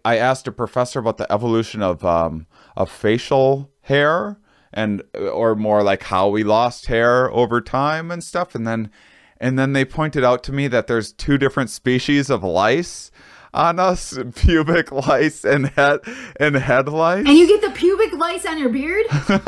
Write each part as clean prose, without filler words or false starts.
I asked a professor about the evolution of facial hair, and or more like how we lost hair over time and stuff, and then they pointed out to me that there's two different species of lice on us: pubic lice and head lice. And you get the pubic lice on your beard?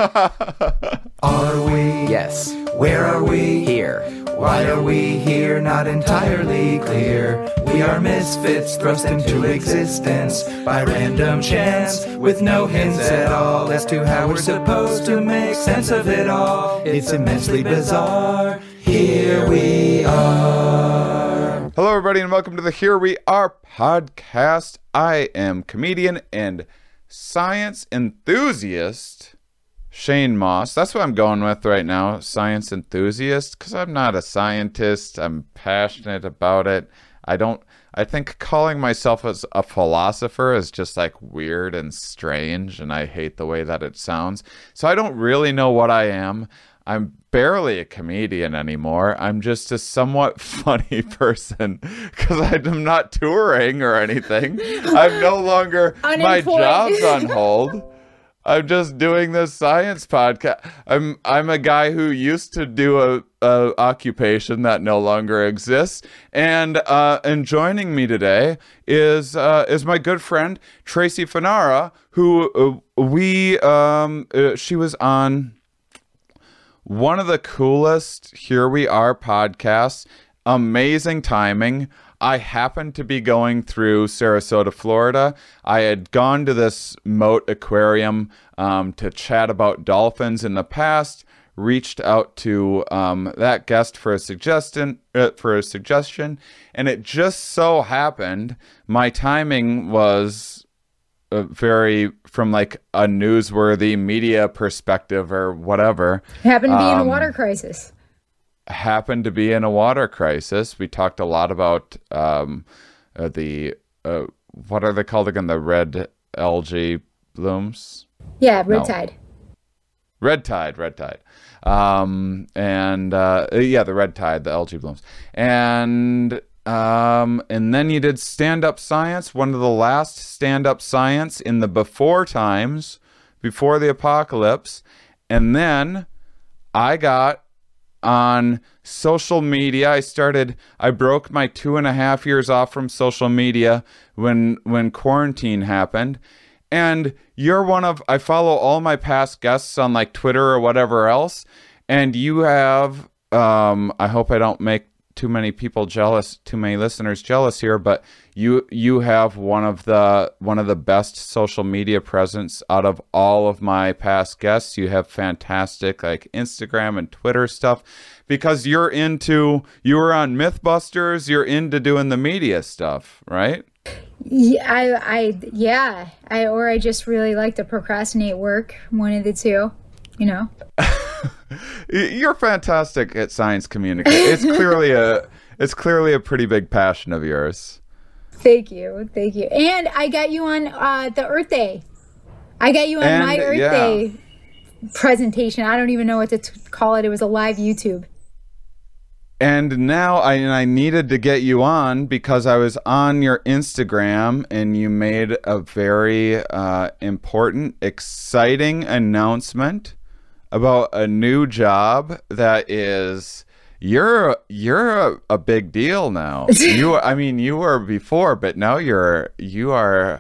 Are we? Yes. Where are we? Here. Why are we here? Not entirely clear. We are misfits thrust into existence by random chance, with no hints at all as to how we're supposed to make sense of it all. It's immensely bizarre. Here we are. Hello, everybody, and welcome to the Here We Are podcast. I am comedian and science enthusiast Shane Moss. That's what I'm going with right now, science enthusiast, because I'm not a scientist. I'm passionate about it. I think calling myself as a philosopher is just like weird and strange, and I hate the way that it sounds. So I don't really know what I am. I'm barely a comedian anymore. I'm just a somewhat funny person because I'm not touring or anything. I'm no longer, my job's on hold. I'm just doing this science podcast. I'm a guy who used to do a occupation that no longer exists, and joining me today is my good friend Tracy Fanara, who she was on one of the coolest Here We Are podcasts. Amazing timing. I happened to be going through Sarasota, Florida. I had gone to this Mote Aquarium to chat about dolphins in the past. Reached out to that guest for a suggestion, and it just so happened my timing was very from like a newsworthy media perspective or whatever. Happened to be in a water crisis. Happened to be in a water crisis. We talked a lot about the what are they called again? The red algae blooms? Yeah, red tide. Red tide. The red tide, the algae blooms. And then you did stand-up science, one of the last stand-up science in the before times, before the apocalypse. And then I got on social media. I broke my 2.5 years off from social media when quarantine happened. And I follow all my past guests on like Twitter or whatever else. And you have, I hope I don't make too many people jealous, too many listeners jealous here, but you have one of the best social media presence out of all of my past guests. You have fantastic like Instagram and Twitter stuff because you were on Mythbusters, you're into doing the media stuff, right? Yeah, I just really like to procrastinate work, one of the two, you know. You're fantastic at science communication. It's clearly a pretty big passion of yours. Thank you. And I got you on the Earth Day. I got you on my Earth Day presentation. I don't even know what to call it. It was a live YouTube. And now I needed to get you on because I was on your Instagram and you made a very important, exciting announcement about a new job that is you're a big deal now. You were before, but now you are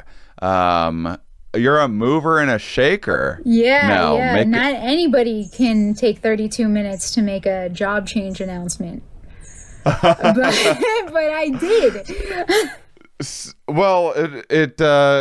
a mover and a shaker. Yeah. Not anybody can take 32 minutes to make a job change announcement. but I did. Well, it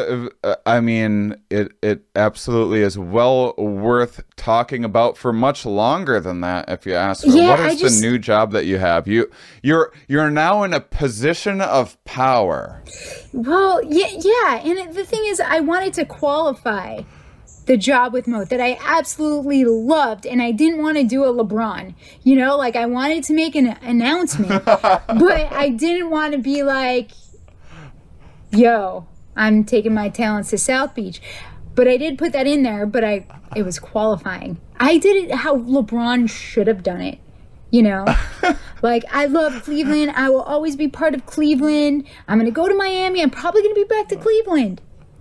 absolutely is well worth talking about for much longer than that, if you ask me. What is the new job that you have? You're now in a position of power. Well, yeah. And the thing is, I wanted to qualify the job with Mote that I absolutely loved, and I didn't want to do a LeBron. You know, like I wanted to make an announcement, but I didn't want to be like, yo, I'm taking my talents to South Beach. But I did put that in there, but it was qualifying. I did it how LeBron should have done it. You know, like I love Cleveland. I will always be part of Cleveland. I'm going to go to Miami. I'm probably going to be back to Cleveland.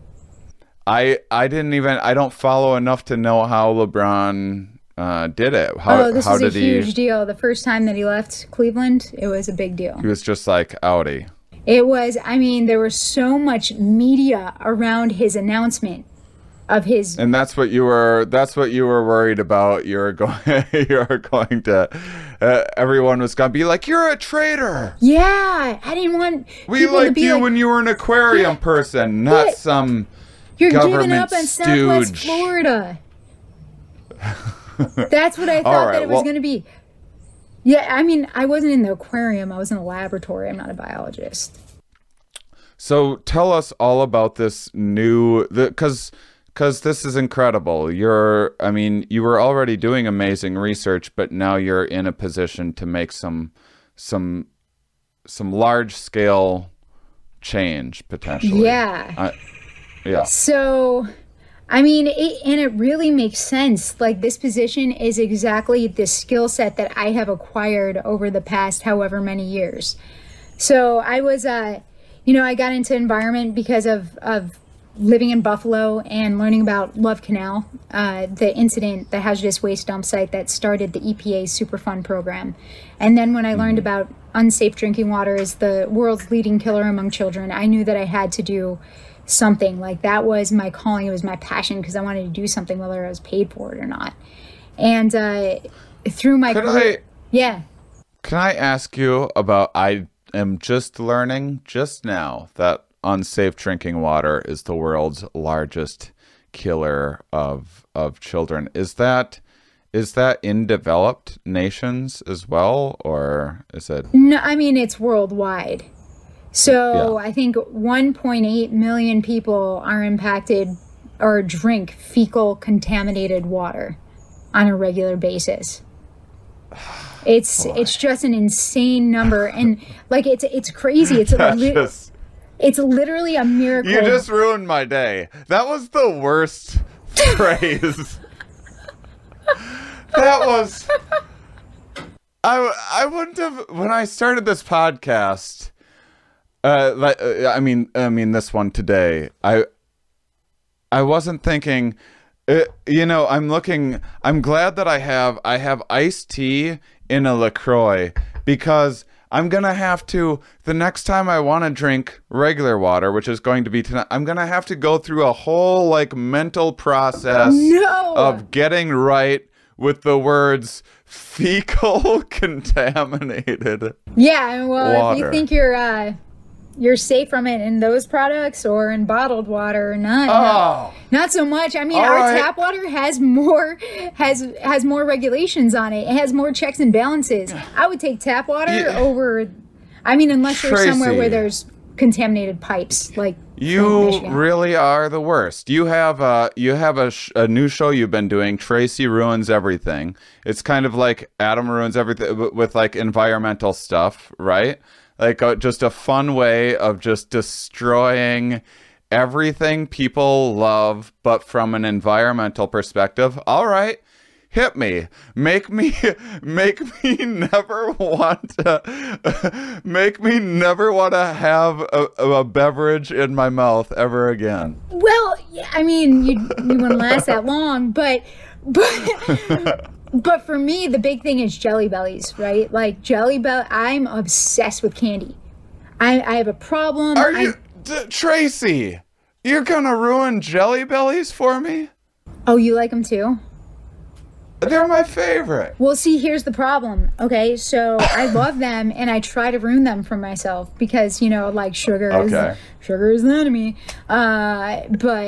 I don't follow enough to know how LeBron did it. This how is a did huge deal. The first time that he left Cleveland, it was a big deal. He was just like outie. It was, I mean, there was so much media around his announcement of his. And that's what you were worried about. You were going to, everyone was going to be like, you're a traitor. Yeah. I didn't want We liked you when you were an aquarium person, not some You're government giving up on stooge. Southwest Florida. That's what I thought that it was going to be. Yeah, I mean, I wasn't in the aquarium. I was in a laboratory. I'm not a biologist. So tell us all about this new, because this is incredible. You were already doing amazing research, but now you're in a position to make some large scale change potentially. Yeah. Yeah. So, I mean, it really makes sense. Like, this position is exactly the skill set that I have acquired over the past however many years. So I was, I got into environment because of living in Buffalo and learning about Love Canal, the incident, the hazardous waste dump site that started the EPA's Superfund program. And then when I learned about unsafe drinking water as the world's leading killer among children, I knew that I had to do something. Like, that was my calling. It was my passion, because I wanted to do something whether I was paid for it or not. And through my career, Can I ask you about, I am just learning just now that unsafe drinking water is the world's largest killer of children. Is that in developed nations as well, or is it? No, I mean, it's worldwide. So I think 1.8 million people are impacted or drink fecal contaminated water on a regular basis. It's just an insane number, and like it's crazy. It's literally a miracle. You just ruined my day. That was the worst phrase. That was. I wouldn't have, when I started this podcast. I mean this one today. I wasn't thinking. I'm glad that I have iced tea in a LaCroix, because I'm going to have to, the next time I want to drink regular water, which is going to be tonight, I'm going to have to go through a whole mental process of getting right with the words fecal contaminated well, water. If you think you're safe from it in those products or in bottled water or not. Not so much. I mean, tap water has more regulations on it. It has more checks and balances. I would take tap water over, unless you're somewhere where there's contaminated pipes, like you really are the worst. You have a new show you've been doing, Tracy Ruins Everything. It's kind of like Adam Ruins Everything with environmental stuff, right? Just a fun way of just destroying everything people love, but from an environmental perspective. All right, hit me. Make me never want to have a beverage in my mouth ever again. Well, you wouldn't last that long, but But for me, the big thing is Jelly Bellies, right? Like, I'm obsessed with candy. I have a problem. Are you, Tracy? You're gonna ruin Jelly Bellies for me? Oh, you like them too? They're my favorite. Well, see, here's the problem. Okay, so I love them, and I try to ruin them for myself because sugar is the enemy. I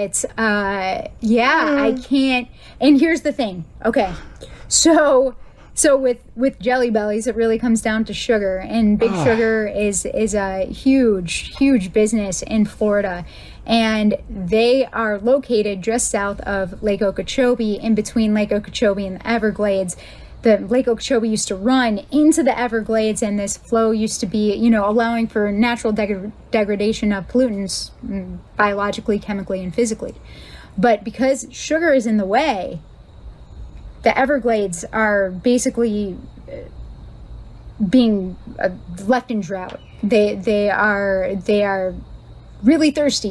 can't. And here's the thing. Okay, so with Jelly Bellies, it really comes down to sugar, and Big Sugar is a huge business in Florida. And they are located just south of Lake Okeechobee, in between Lake Okeechobee and the Everglades. The Lake Okeechobee used to run into the Everglades, and this flow used to be, allowing for natural degradation of pollutants, biologically, chemically, and physically. But because sugar is in the way, the Everglades are basically being left in drought. They are really thirsty,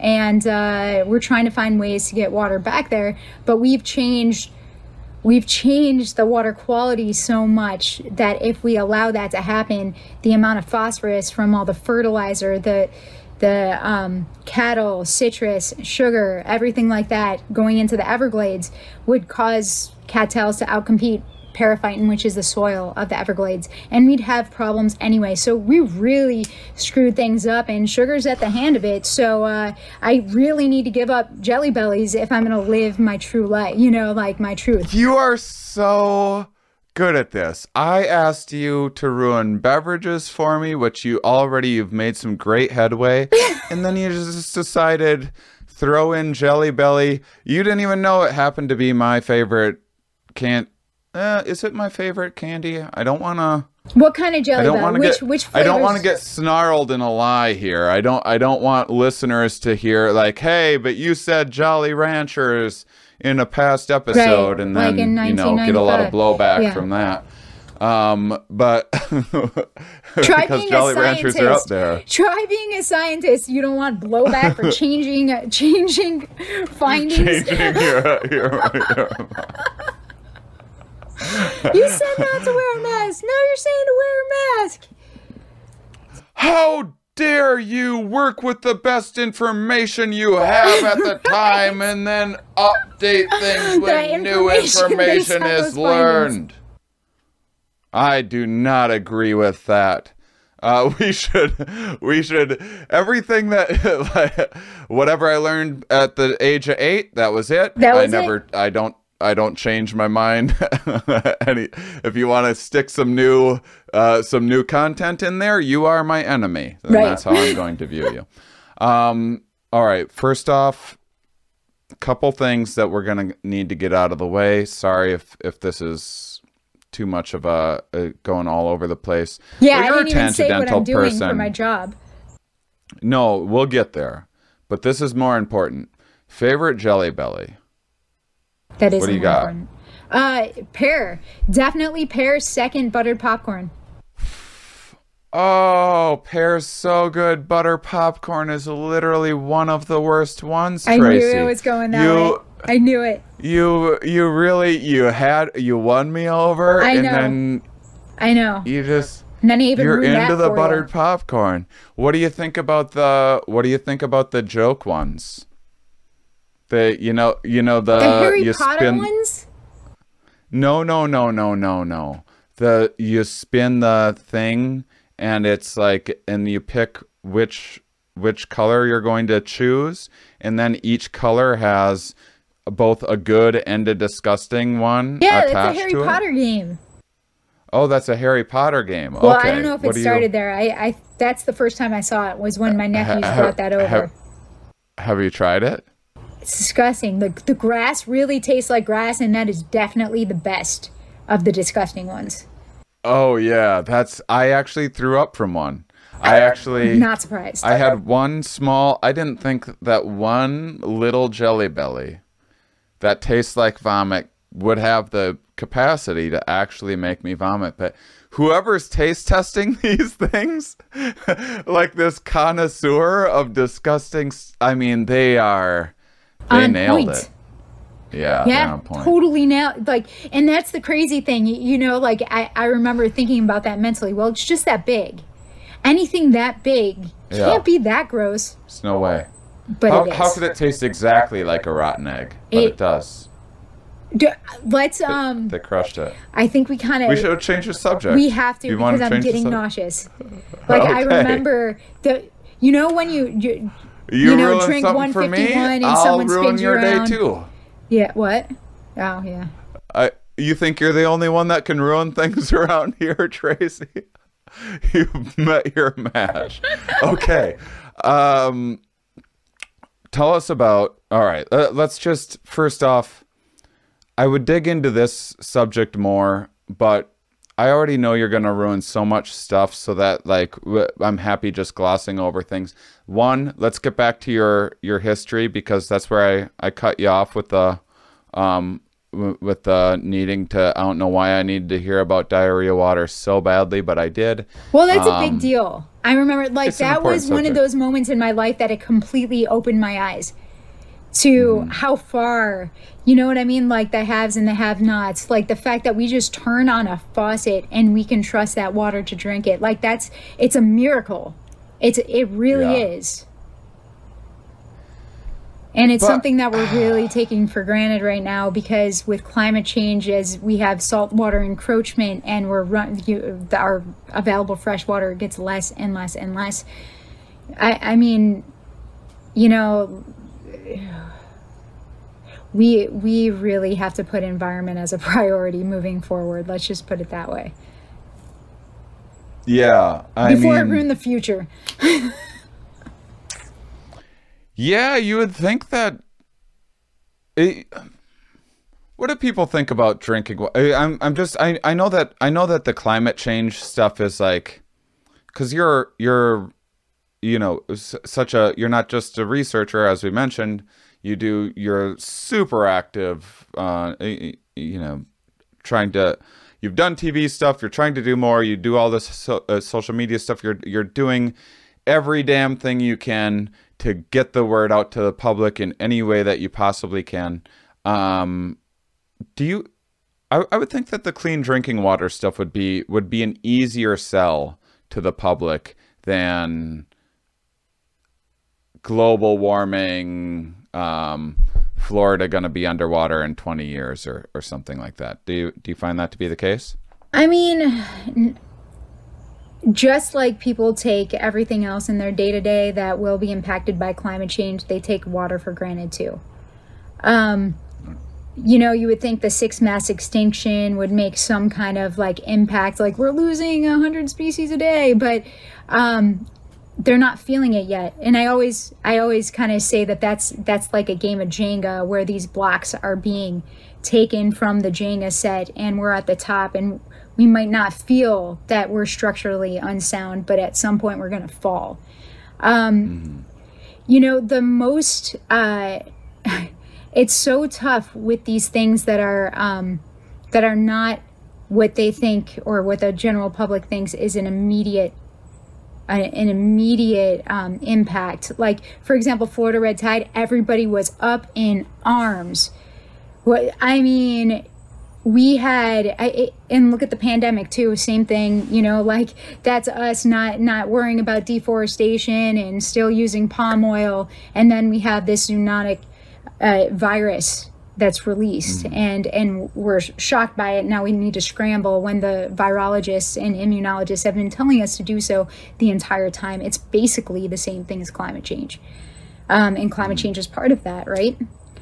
and we're trying to find ways to get water back there. But we've changed the water quality so much that if we allow that to happen, the amount of phosphorus from all the fertilizer, the cattle, citrus, sugar, everything like that going into the Everglades would cause cattails to outcompete periphyton, which is the soil of the Everglades, and we'd have problems anyway. So we really screwed things up, and sugar's at the hand of it. So I really need to give up Jelly Bellies if I'm going to live my true life, like my truth. You are so good at this. I asked you to ruin beverages for me, which you've made some great headway, and then you just decided throw in Jelly Belly. You didn't even know it happened to be my favorite is it my favorite candy? I don't want to. What kind of Jelly Belly? Which flavors? I don't want to get snarled in a lie here. I don't want listeners to hear like, hey, but you said Jolly Ranchers in a past episode, right, and then get a lot of blowback from that. But because Jolly Ranchers are up there. Try being a scientist. You don't want blowback for changing findings. Changing your You said not to wear a mask. Now you're saying to wear a mask. How dare you work with the best information you have at the time and then update things when new information is learned? I do not agree with that. We should everything that whatever I learned at the age of 8, that was it. I don't change my mind. If you want to stick some new content in there, you are my enemy. And right. That's how I'm going to view you. All right. First off, a couple things that we're going to need to get out of the way. Sorry if this is too much of a going all over the place. Yeah, well, I didn't even say what I'm doing for my job. No, we'll get there. But this is more important. Favorite Jelly Belly? That is what do you important. Pear. Definitely pear. Second, buttered popcorn. Oh, pear's so good. Butter popcorn is literally one of the worst ones, Tracy. I knew it was going that way. I knew it. You won me over. I know. And then I know. You just you're into the buttered popcorn. What do you think about the joke ones? The Harry Potter ones? No. You spin the thing and it's like, and you pick which color you're going to choose, and then each color has both a good and a disgusting one attached to it. Yeah, it's a Harry Potter game. Oh, that's a Harry Potter game. Well, okay. I don't know if it started there. I that's the first time I saw it was when my nephews brought that over. Have you tried it? It's disgusting. The grass really tastes like grass, and that is definitely the best of the disgusting ones. Oh yeah, I actually threw up from one. Not surprised. I had one small. I didn't think that one little Jelly Belly that tastes like vomit would have the capacity to actually make me vomit. But whoever's taste testing these things, like this connoisseur of disgusting, I mean, they nailed it. Yeah, on point. Totally nailed. And that's the crazy thing, I remember thinking about that mentally. Well, it's just that big. Anything that big can't be that gross. There's no way. But how could it taste exactly like a rotten egg? But it does. Let's They crushed it. I think we should change the subject. We have to, because I'm getting nauseous. Okay. I remember when you drink 151 and someone spins you around. I'll ruin your day too. Yeah, what? Oh, yeah. You think you're the only one that can ruin things around here, Tracy? You've met your match. Okay. Tell us about, all right, let's just, first off, I would dig into this subject more, but I already know you're going to ruin so much stuff, so that I'm happy just glossing over things. One, let's get back to your history, because that's where I cut you off with the with needing to. I don't know why I needed to hear about diarrhea water so badly, but I did. Well, that's a big deal. I remember, like, that was one of subject. those moments in my life that it completely opened my eyes to how far, you know what I mean? Like the haves and the have-nots, like the fact that we just turn on a faucet and we can trust that water to drink it. Like it's a miracle. It really is. And it's something that we're really taking for granted right now, because with climate change, as we have saltwater encroachment and our available fresh water gets less and less and less. I mean, you know, we really have to put environment as a priority moving forward. Let's just put it that way. Yeah, Before it ruin the future. Yeah, you would think that. What do people think about drinking water? I know that the climate change stuff is like, because you're you know, you're not just a researcher, as we mentioned. You're super active. You know, you've done TV stuff. You're trying to do more. You do all this social media stuff. You're doing every damn thing you can to get the word out to the public in any way that you possibly can. I would think that the clean drinking water stuff would be an easier sell to the public than global warming, Florida going to be underwater in 20 years or something like that. Do you find that to be the case? I mean, just like people take everything else in their day-to-day that will be impacted by climate change, they take water for granted too. You know, you would think the sixth mass extinction would make some kind of like impact, like we're losing 100 species a day, but they're not feeling it yet. And I always kind of say that's like a game of Jenga, where these blocks are being taken from the Jenga set and we're at the top, and we might not feel that we're structurally unsound, but at some point we're going to fall. You know, the most, it's so tough with these things that are not what they think or what the general public thinks is an immediate impact. Like, for example, Florida red tide, everybody was up in arms. I mean, we had, and look at the pandemic too, same thing, you know, like that's us not worrying about deforestation and still using palm oil. And then we have this zoonotic virus that's released, and we're shocked by it. Now we need to scramble when the virologists and immunologists have been telling us to do so the entire time. It's basically the same thing as climate change. And climate change is part of that, right?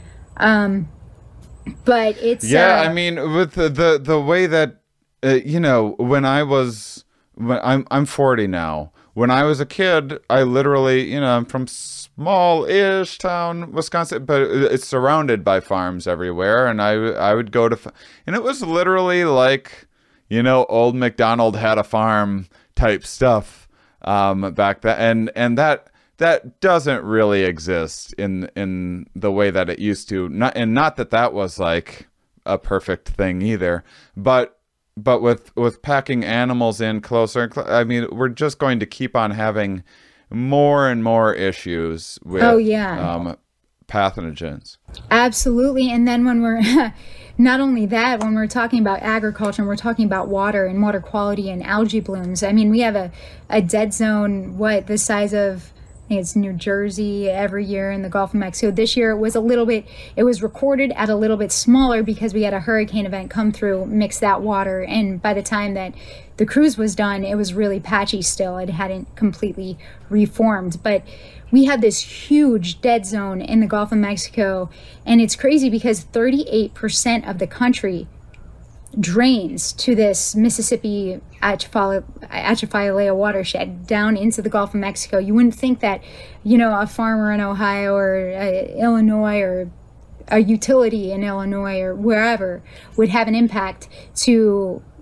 But it's I mean, with the way that you know, when I'm 40 now. When I was a kid, I literally, you know, I'm from small-ish town, Wisconsin, but it's surrounded by farms everywhere, and I would go to, and it was literally like, you know, old MacDonald had a farm type stuff back then, and that doesn't really exist in the way that it used to. Not that was like a perfect thing either, but with packing animals in closer, I mean, we're just going to keep on having more and more issues with pathogens. Absolutely. And then when we're not only that, when we're talking about agriculture and we're talking about water and water quality and algae blooms, I mean, we have a dead zone, the size of, I think it's New Jersey every year in the Gulf of Mexico. This year it was recorded at a little bit smaller because we had a hurricane event come through, mix that water, and by the time that the cruise was done, it was really patchy still. It hadn't completely reformed. But we had this huge dead zone in the Gulf of Mexico, and it's crazy because 38% of the country drains to this Mississippi Atchafalaya watershed down into the Gulf of Mexico. You wouldn't think that, you know, a farmer in Ohio or Illinois or a utility in Illinois or wherever would have an impact to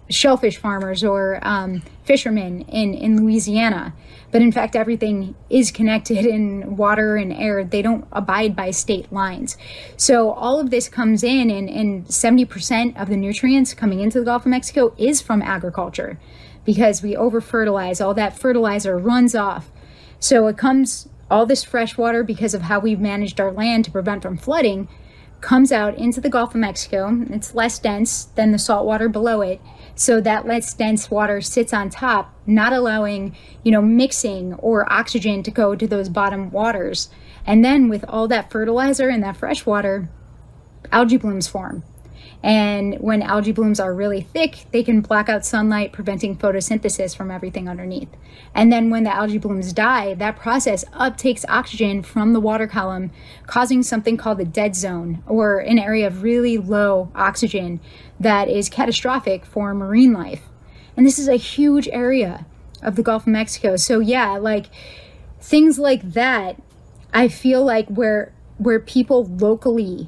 shellfish farmers or fishermen in Louisiana. But in fact, everything is connected in water and air. They don't abide by state lines. So all of this comes in, and 70% of the nutrients coming into the Gulf of Mexico is from agriculture, because we over-fertilize. All that fertilizer runs off. So it comes, all this fresh water, because of how we've managed our land to prevent from flooding, comes out into the Gulf of Mexico. It's less dense than the salt water below it. So that less dense water sits on top, not allowing, mixing or oxygen to go to those bottom waters. And then with all that fertilizer and that fresh water, algae blooms form. And when algae blooms are really thick, they can block out sunlight, preventing photosynthesis from everything underneath. And then when the algae blooms die, that process uptakes oxygen from the water column, causing something called the dead zone, or an area of really low oxygen that is catastrophic for marine life. And this is a huge area of the Gulf of Mexico. So yeah, like things like that, I feel like where people locally,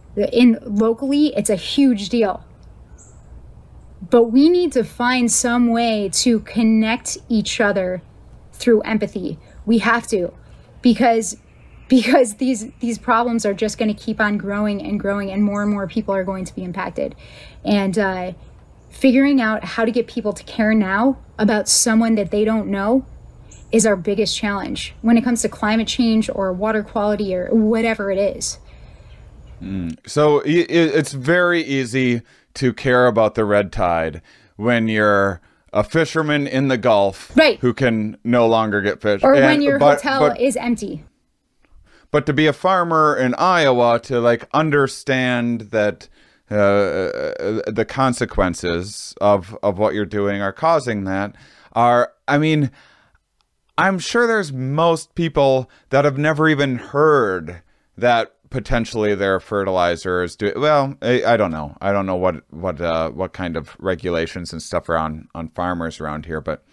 it's a huge deal. But we need to find some way to connect each other through empathy. We have to, because these problems are just going to keep on growing and growing, and more people are going to be impacted. And figuring out how to get people to care now about someone that they don't know is our biggest challenge when it comes to climate change or water quality or whatever it is. So it's very easy to care about the red tide when you're a fisherman in the Gulf, right, who can no longer get fish. Or when your hotel is empty. But to be a farmer in Iowa, to like understand that the consequences of what you're doing are causing that I'm sure there's most people that have never even heard that potentially their fertilizers do well. I don't know. I don't know what kind of regulations and stuff are on farmers around here, but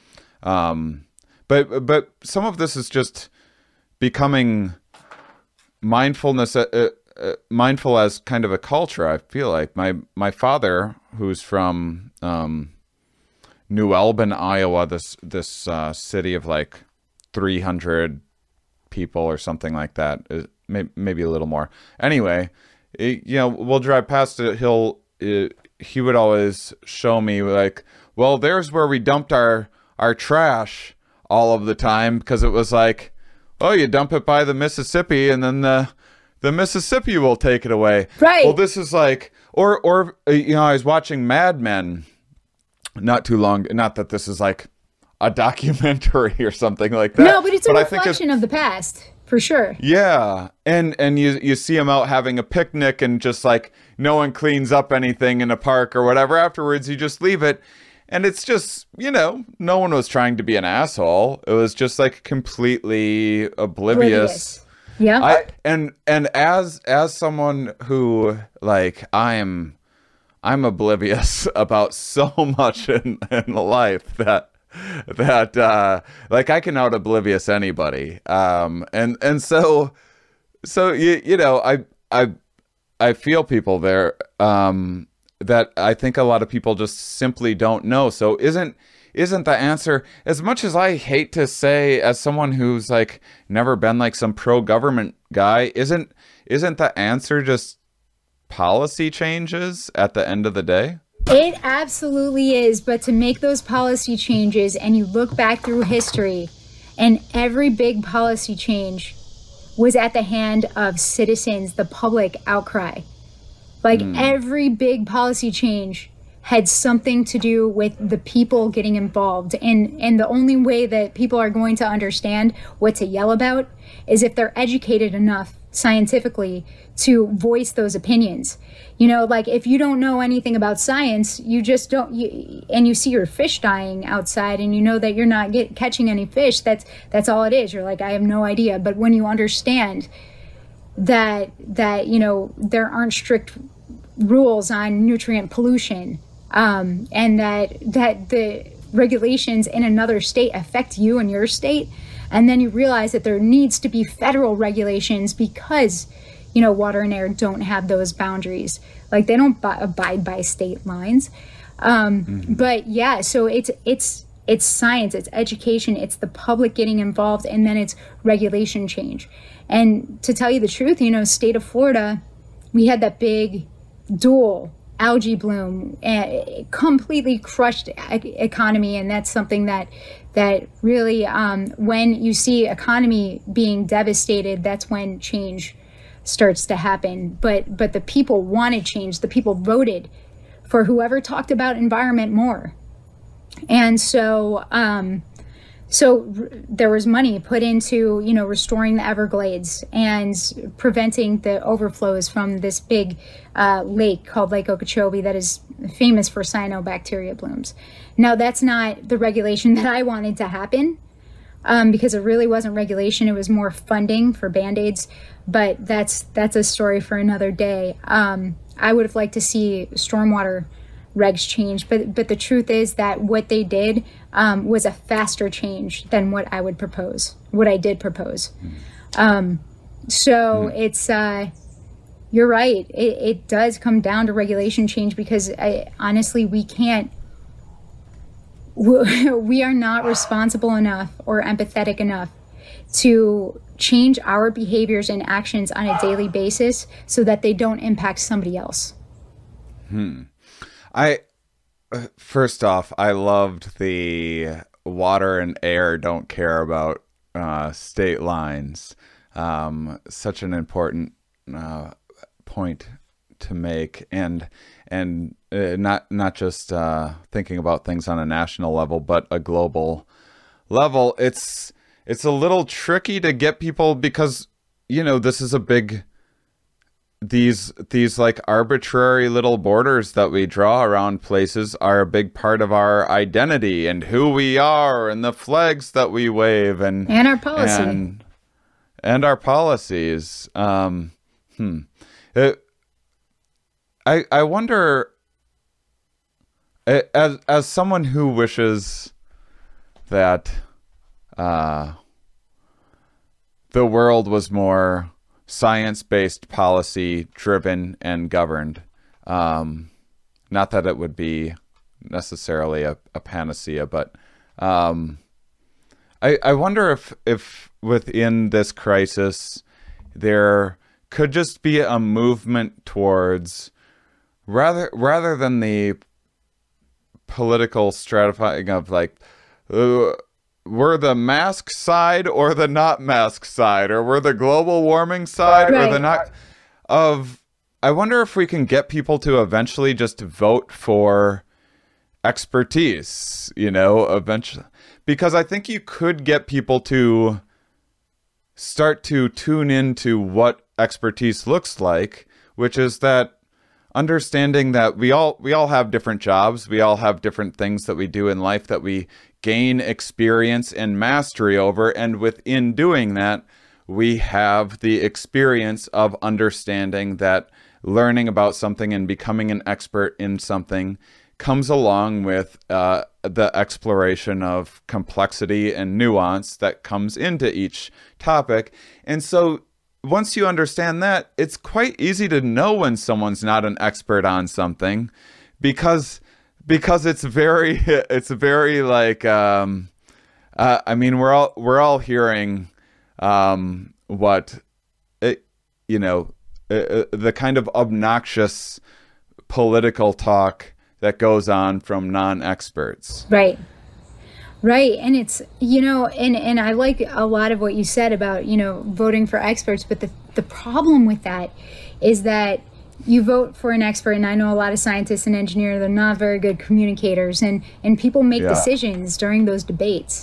some of this is just becoming mindful as kind of a culture. I feel like my father, who's from New Albin, Iowa, this city of like 300 people or something like that, maybe a little more. Anyway, we'll drive past it. He would always show me like, well, there's where we dumped our trash all of the time, because it was like, oh, you dump it by the Mississippi and then the Mississippi will take it away. Right. Well, this is like, or I was watching Mad Men not too long, not that this is like a documentary or something like that. No, but it's a reflection of the past, for sure. Yeah. And you see them out having a picnic, and just like no one cleans up anything in a park or whatever. Afterwards, you just leave it. And it's just, no one was trying to be an asshole. It was just like completely oblivious. Yeah. And as someone who like I'm oblivious about so much in life that like I can out oblivious anybody. And so I feel people there that I think a lot of people just simply don't know. So isn't the answer, as much as I hate to say, as someone who's like never been like some pro-government guy, isn't the answer just policy changes at the end of the day? It absolutely is. But to make those policy changes, and you look back through history, and every big policy change was at the hand of citizens, the public outcry. Like every big policy change had something to do with the people getting involved. And the only way that people are going to understand what to yell about is if they're educated enough scientifically to voice those opinions. Like if you don't know anything about science, you just don't, and you see your fish dying outside and you know that you're not catching any fish, that's all it is. You're like, I have no idea. But when you understand that there aren't strict rules on nutrient pollution, and that the regulations in another state affect you and your state, and then you realize that there needs to be federal regulations because water and air don't have those boundaries, like they don't abide by state lines. But yeah, so it's science, it's education, it's the public getting involved, and then it's regulation change. And to tell you the truth, state of Florida, we had that big dual algae bloom, completely crushed economy. And that's something that really, when you see economy being devastated, that's when change starts to happen. But the people wanted change. The people voted for whoever talked about environment more. And so there was money put into, restoring the Everglades and preventing the overflows from this big lake called Lake Okeechobee that is famous for cyanobacteria blooms. Now, that's not the regulation that I wanted to happen, because it really wasn't regulation. It was more funding for Band-Aids. But that's a story for another day. I would have liked to see stormwater regs change, but the truth is that what they did was a faster change than what I did propose. It's you're right. It does come down to regulation change, because honestly, we are not responsible enough or empathetic enough to change our behaviors and actions on a daily basis so that they don't impact somebody else. First off, I loved the water and air don't care about state lines. Such an important point to make, and not just thinking about things on a national level, but a global level. It's a little tricky to get people, because this is a big. These like arbitrary little borders that we draw around places are a big part of our identity and who we are, and the flags that we wave, and our policy and our policies. I wonder, as someone who wishes that the world was more science-based, policy driven and governed. Not that it would be necessarily a panacea, but I wonder if within this crisis there could just be a movement towards, rather than the political stratifying of like, we're the mask side or the not mask side, or we're the global warming side, right, or the not of. I wonder if we can get people to eventually just vote for expertise, eventually, because I think you could get people to start to tune into what expertise looks like, which is that understanding that we all have different jobs, we all have different things that we do in life that we gain experience and mastery over, and within doing that, we have the experience of understanding that learning about something and becoming an expert in something comes along with the exploration of complexity and nuance that comes into each topic. And so once you understand that, it's quite easy to know when someone's not an expert on something, because it's very like, I mean, we're all hearing what it, the kind of obnoxious political talk that goes on from non-experts. Right. And it's, and I like a lot of what you said about, voting for experts, but the problem with that is that you vote for an expert, and I know a lot of scientists and engineers, they're not very good communicators, and people make decisions during those debates.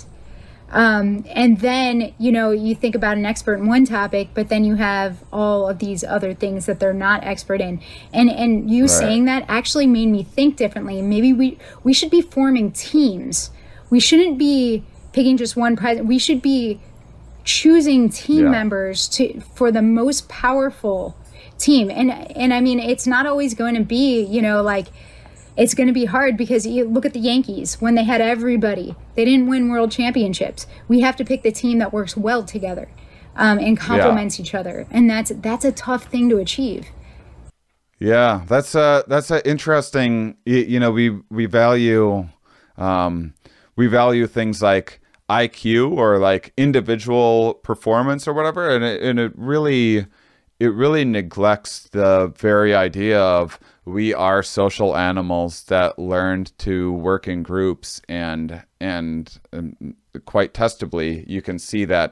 And then, you think about an expert in one topic, but then you have all of these other things that they're not expert in. And you saying that actually made me think differently. Maybe we should be forming teams. We shouldn't be picking just one president. We should be choosing team members for the most powerful team. And I mean, it's not always going to be, it's going to be hard, because you look at the Yankees when they had everybody. They didn't win world championships. We have to pick the team that works well together and complements each other. And that's a tough thing to achieve. Yeah, that's a interesting. We value things like IQ or like individual performance or whatever, and it really neglects the very idea of we are social animals that learned to work in groups, and quite testably you can see that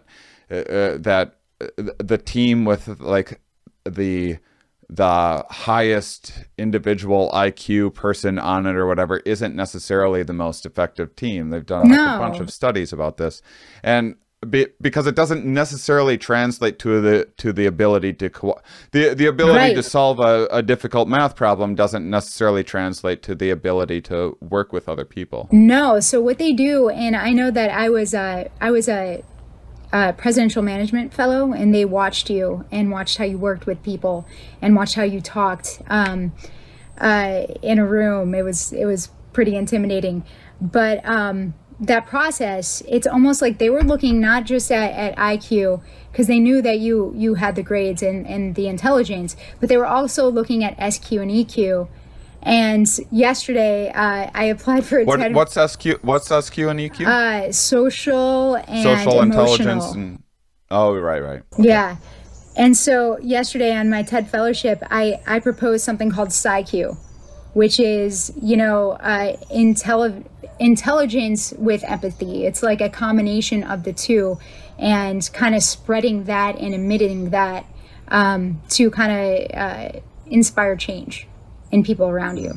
the team with like the highest individual IQ person on it or whatever isn't necessarily the most effective team. They've done like a bunch of studies about this, and because it doesn't necessarily translate to the ability to the ability Right. to solve a difficult math problem doesn't necessarily translate to the ability to work with other people. No. So what they do, and I know that I was a presidential management fellow, and they watched you and watched how you worked with people and watched how you talked in a room. It was pretty intimidating, but that process, it's almost like they were looking not just at IQ, because they knew that you had the grades and the intelligence, but they were also looking at SQ and EQ. And yesterday, I applied for a TED. What's SQ? What's SQ and EQ? Social and Social emotional. intelligence and right. Yeah. And so yesterday on my TED fellowship, I proposed something called PsyQ, which is, intelligence with empathy. It's like a combination of the two, and kind of spreading that and emitting that to kind of inspire change in people around you.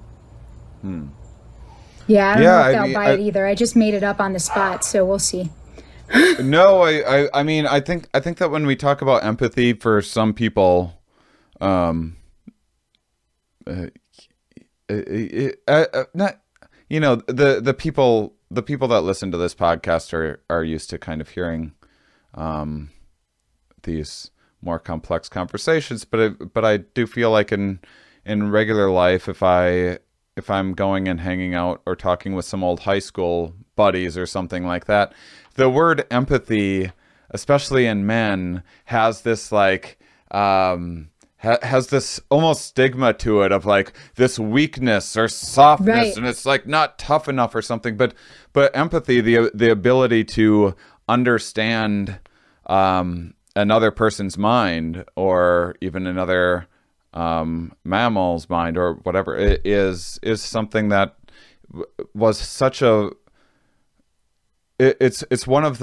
Yeah, I don't know if they'll buy it either. I just made it up on the spot, so we'll see. No, I mean, I think that when we talk about empathy, for some people, not, the people that listen to this podcast are used to kind of hearing these more complex conversations, but I do feel like in regular life, if I'm going and hanging out or talking with some old high school buddies or something like that, the word empathy, especially in men, has this like has this almost stigma to it of like this weakness or softness, Right. and it's like not tough enough or something. But empathy, the ability to understand another person's mind, or even another mammal's mind, or whatever, is something that was such a it's one of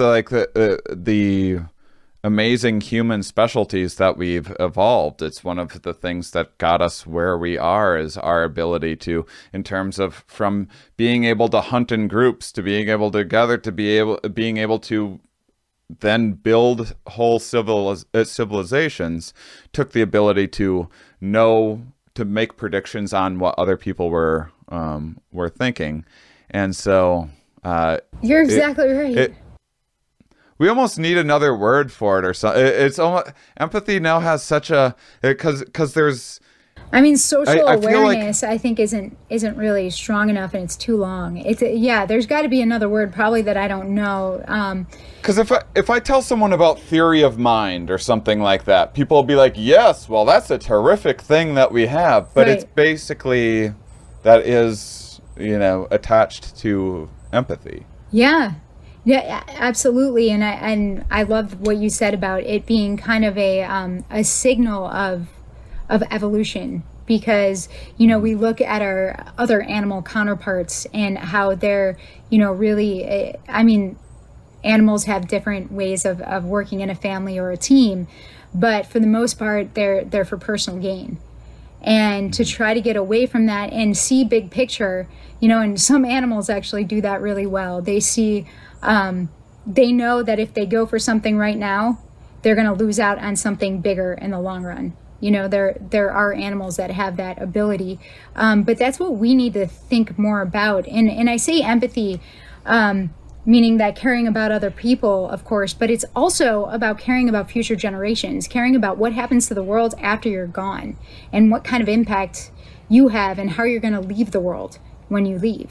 the amazing human specialties that we've evolved. It's one of the things that got us where we are, is our ability to, in terms of from being able to hunt in groups, to being able to gather, to being able to then build whole civilizations, took the ability to know, to make predictions on what other people were thinking. And so You're exactly right. we almost need another word for it, or something. It's almost, empathy now has such a, because there's, I mean, social I feel like- awareness, I think, isn't really strong enough, and it's too long. There's got to be another word, probably, that I don't know. because if I tell someone about theory of mind or something like that, people will be like, yes, well, that's a terrific thing that we have, but it's Right. basically, that is, attached to empathy. Yeah, absolutely, and I love what you said about it being kind of a signal of evolution, because we look at our other animal counterparts and how they're really, I mean, animals have different ways of working in a family or a team, but for the most part they're for personal gain, and to try to get away from that and see big picture, and some animals actually do that really well. They see, they know that if they go for something right now, they're going to lose out on something bigger in the long run. There are animals that have that ability, but that's what we need to think more about. And I say empathy, meaning that caring about other people, of course, but it's also about caring about future generations, caring about what happens to the world after you're gone, and what kind of impact you have, and how you're going to leave the world when you leave.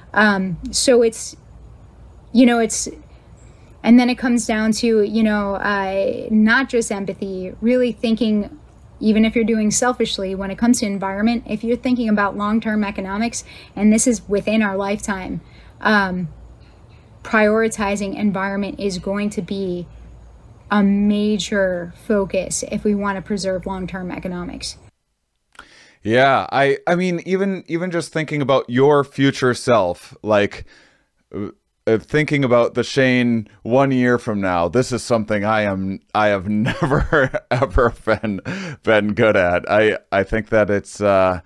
So it's, and then it comes down to, not just empathy, really thinking even if you're doing selfishly, when it comes to environment, if you're thinking about long-term economics, and this is within our lifetime, prioritizing environment is going to be a major focus if we want to preserve long-term economics. Yeah, I mean, even just thinking about your future self, like thinking about the Shane 1 year from now, this is something I have never ever been good at. I think that it's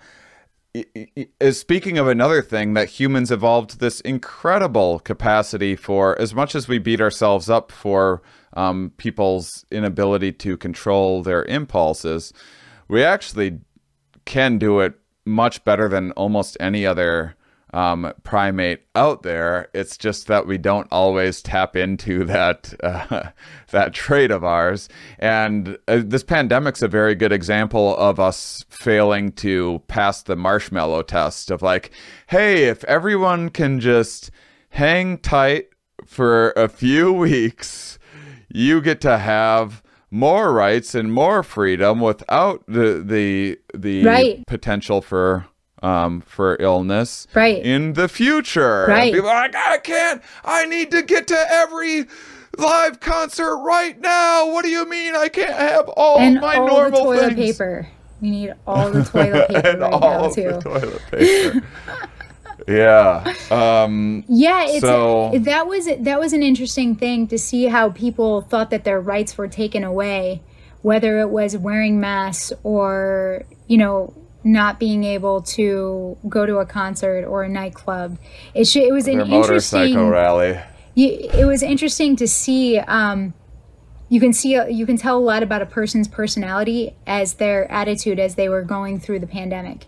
speaking of another thing, that humans evolved this incredible capacity for, as much as we beat ourselves up for people's inability to control their impulses, we actually can do it much better than almost any other primate out there. It's just that we don't always tap into that that trait of ours. And this pandemic's a very good example of us failing to pass the marshmallow test of like, hey, if everyone can just hang tight for a few weeks, you get to have more rights and more freedom without the Right. potential for illness Right. in the future. Right. And people are like, I need to get to every live concert right now. What do you mean I can't have all And my all the normal toilet things? paper. We need all the toilet paper And right all now of too. the toilet paper. Yeah. Yeah, it's So- that was an interesting thing to see how people thought that their rights were taken away, whether it was wearing masks or, you know, not being able to go to a concert or a nightclub. It was an Their motorcycle interesting. rally. It was interesting to see. You can tell a lot about a person's personality as their attitude as they were going through the pandemic.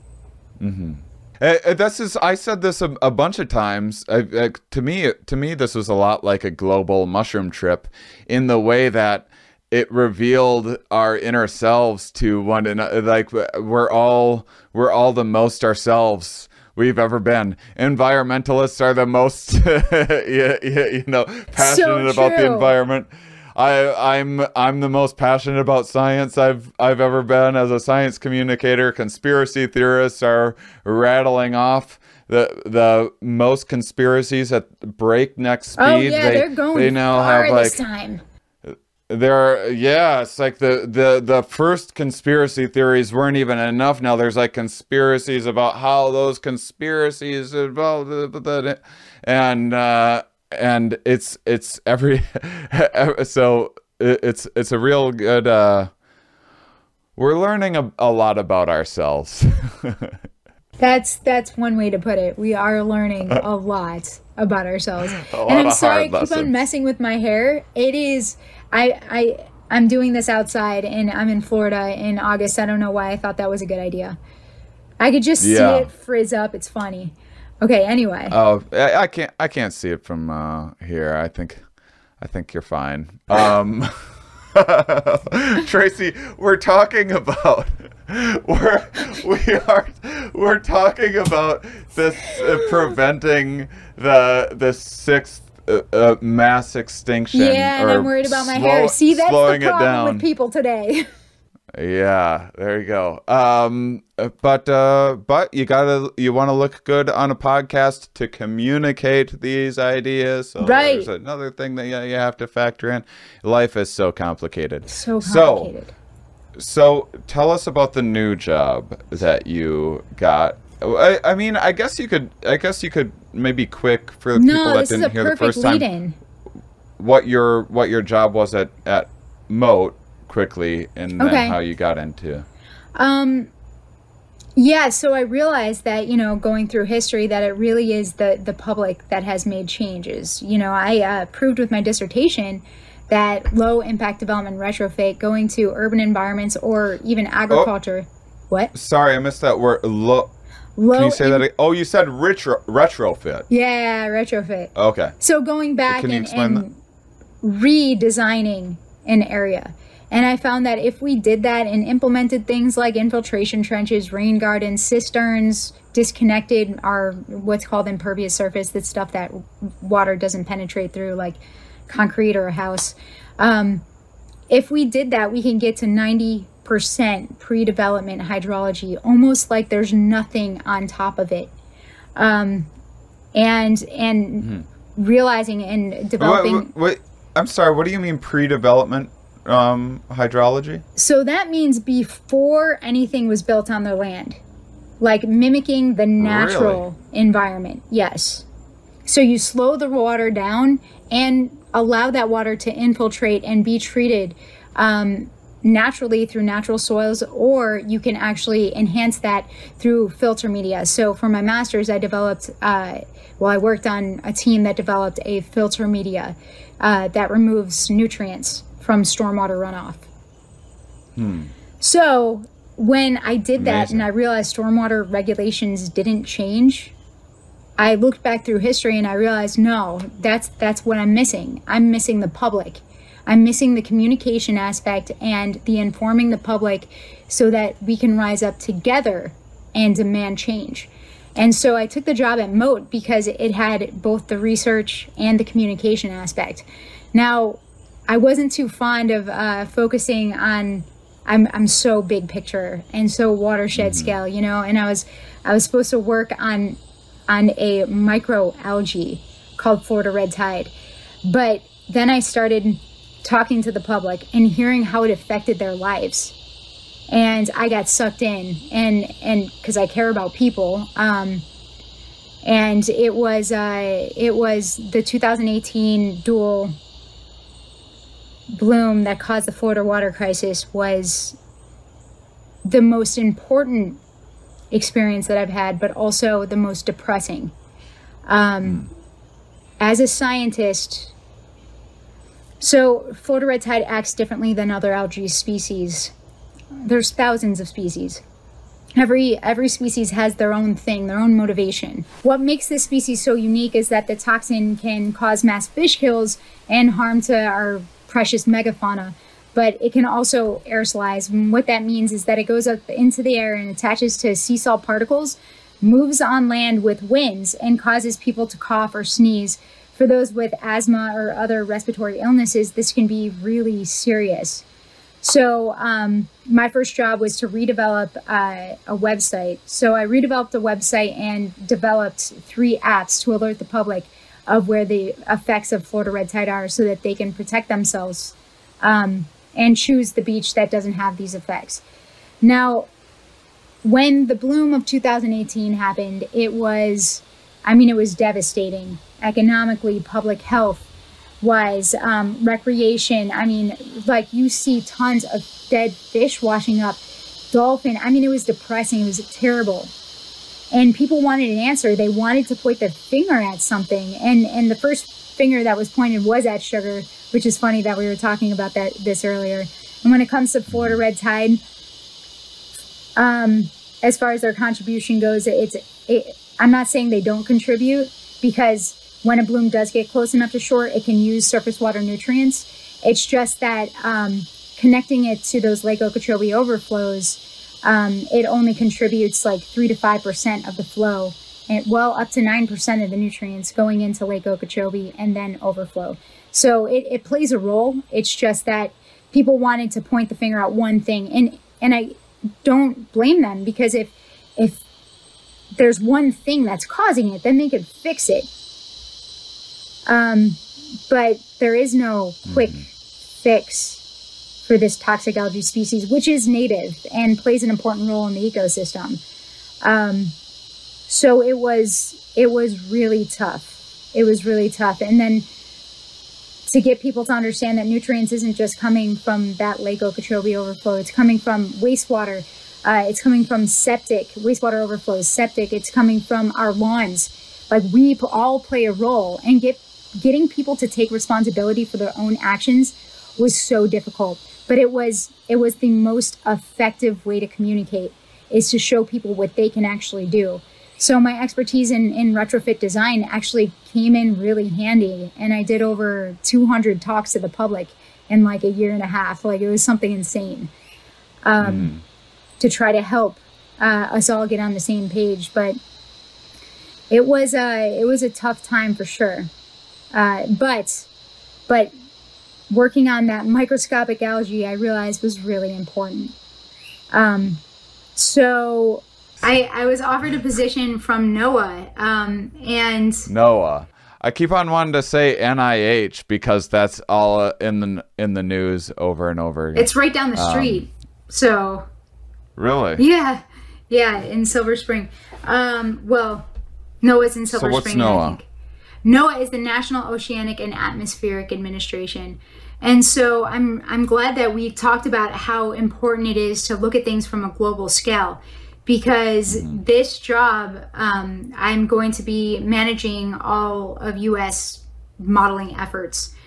I said this a bunch of times. To me, this was a lot like a global mushroom trip, in the way that it revealed our inner selves to one another. Like we're all the most ourselves we've ever been. Environmentalists are the most, passionate about the true. environment. I'm the most passionate about science I've ever been as a science communicator. Conspiracy theorists are rattling off the most conspiracies at breakneck speed. Oh yeah, they're going they now far have this like time. it's like the first conspiracy theories weren't even enough. Now there's like conspiracies about how those conspiracies involved, and it's every so it's a real good we're learning a lot about ourselves. That's one way to put it. We are learning a lot about ourselves. lot And I'm of sorry I hard keep on lessons. messing with my hair. It is I'm doing this outside and I'm in Florida in August. I don't know why I thought that was a good idea. I could just see Yeah. it frizz up. It's funny. Okay, anyway. Oh, I can't see it from here. I think you're fine. Tracy, we're talking about we're talking about this preventing the sixth mass extinction. Yeah, and or I'm worried about my hair. See, that's slowing the it problem down. with people today. Yeah, there you go. But you want to look good on a podcast to communicate these ideas. So Right. There's another thing that you have to factor in. Life is so complicated. So complicated. So tell us about the new job that you got. I mean, I guess you could maybe quick for the people No, that this is a didn't hear the perfect first time lead-in. what your job was at Moat quickly, and then Okay. how you got into. Yeah, so I realized that, going through history, that it really is the public that has made changes. I proved with my dissertation that low impact development retrofit, going to urban environments or even agriculture. What? Sorry, I missed that word. Low Can you say im- that again? Oh, you said retrofit. Yeah, retrofit. Okay. So going back Can you explain and redesigning an area. And I found that if we did that and implemented things like infiltration trenches, rain gardens, cisterns, disconnected our what's called impervious surface, that's stuff that water doesn't penetrate through, like concrete or a house. If we did that, we can get to 90 pre-development hydrology, almost like there's nothing on top of it. And realizing and developing. Wait, I'm sorry. What do you mean pre-development hydrology? So that means before anything was built on their land, like mimicking the natural environment. Yes. So you slow the water down and allow that water to infiltrate and be treated naturally through natural soils, or you can actually enhance that through filter media. So for my master's, I developed, I worked on a team that developed a filter media that removes nutrients from stormwater runoff. So when I did that and I realized stormwater regulations didn't change, I looked back through history and I realized, no, that's what I'm missing. I'm missing the public. I'm missing the communication aspect and the informing the public so that we can rise up together and demand change. And so I took the job at Mote because it had both the research and the communication aspect. Now, I wasn't too fond of focusing on, I'm so big picture and so watershed scale, you know, and I was supposed to work on a microalgae called Florida red tide. But then I started talking to the public and hearing how it affected their lives. And I got sucked in and because I care about people. And it was the 2018 dual bloom that caused the Florida water crisis was the most important experience that I've had, but also the most depressing. As a scientist, so Florida red tide acts differently than other algae species. There's thousands of species. Every species has their own thing, their own motivation. What makes this species so unique is that the toxin can cause mass fish kills and harm to our precious megafauna, but it can also aerosolize. And what that means is that it goes up into the air and attaches to sea salt particles, moves on land with winds, and causes people to cough or sneeze. For those with asthma or other respiratory illnesses, this can be really serious. So my first job was to redevelop a website. So I redeveloped the website and developed 3 apps to alert the public of where the effects of Florida red tide are so that they can protect themselves and choose the beach that doesn't have these effects. Now, when the bloom of 2018 happened, it was devastating. Economically, public health wise, recreation. I mean, like you see tons of dead fish washing up, dolphin. I mean, it was depressing. It was terrible. And people wanted an answer. They wanted to point their finger at something. And the first finger that was pointed was at sugar, which is funny that we were talking about this earlier. And when it comes to Florida red tide, as far as their contribution goes, I'm not saying they don't contribute, because when a bloom does get close enough to shore, it can use surface water nutrients. It's just that connecting it to those Lake Okeechobee overflows, it only contributes like 3 to 5% of the flow, and up to 9% of the nutrients going into Lake Okeechobee and then overflow. So it plays a role. It's just that people wanted to point the finger at one thing, and I don't blame them, because if there's one thing that's causing it, then they could fix it. But there is no quick fix for this toxic algae species, which is native and plays an important role in the ecosystem. So it was really tough. It was really tough. And then to get people to understand that nutrients isn't just coming from that Lake Okeechobee overflow, it's coming from wastewater. It's coming from septic, wastewater overflows, septic. It's coming from our lawns. Like, we all play a role, and getting people to take responsibility for their own actions was so difficult. But it was the most effective way to communicate, is to show people what they can actually do. So my expertise in retrofit design actually came in really handy. And I did over 200 talks to the public in like a year and a half. Like, it was something insane. To try to help us all get on the same page. But it was a tough time for sure. But working on that microscopic algae, I realized was really important. So I was offered a position from NOAA, and NOAA. I keep on wanting to say NIH because that's all in the news over and over again. it's right down the street. So Really? yeah, in Silver Spring. Well, NOAA's in Silver what's Spring. NOAA? I think NOAA is the National Oceanic and Atmospheric Administration. And so I'm glad that we talked about how important it is to look at things from a global scale, because this job, I'm going to be managing all of U.S. modeling efforts.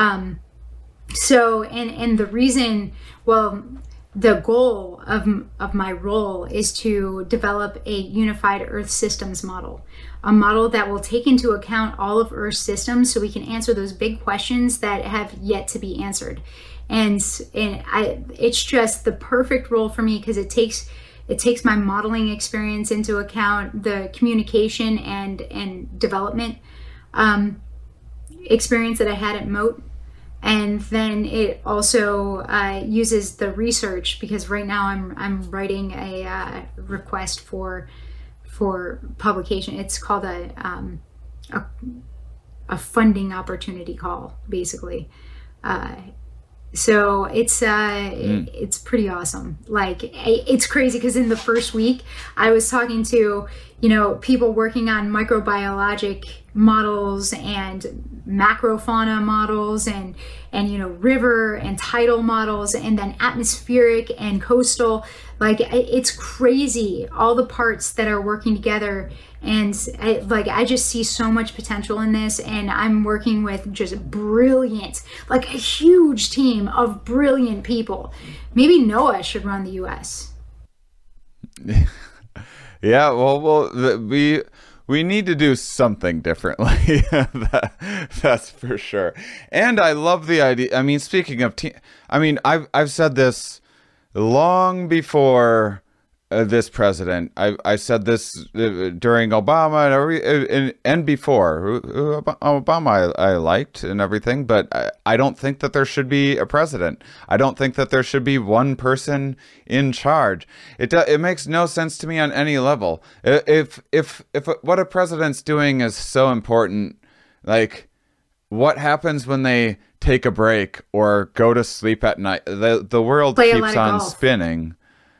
So, and the reason, well, the goal of my role is to develop a unified Earth systems model, a model that will take into account all of Earth's systems so we can answer those big questions that have yet to be answered. And it's just the perfect role for me because it takes my modeling experience into account, the communication and development experience that I had at Mote. And then it also uses the research, because right now I'm writing a request for publication. It's called a funding opportunity call, basically. So it's pretty awesome. Like, it's crazy because in the first week I was talking to, people working on microbiologic models and macrofauna models and river and tidal models, and then atmospheric and coastal. Like, it's crazy, all the parts that are working together. And I just see so much potential in this, and I'm working with just brilliant, like a huge team of brilliant people. Maybe NOAA should run the U.S. Yeah, well, we need to do something differently. That's for sure. And I love the idea. I mean, speaking of I've said this long before this president. I said this during Obama and before. Obama I liked and everything, but I don't think that there should be a president. I don't think that there should be one person in charge. It makes no sense to me on any level. If what a president's doing is so important, like, what happens when they take a break or go to sleep at night? The world keeps on spinning.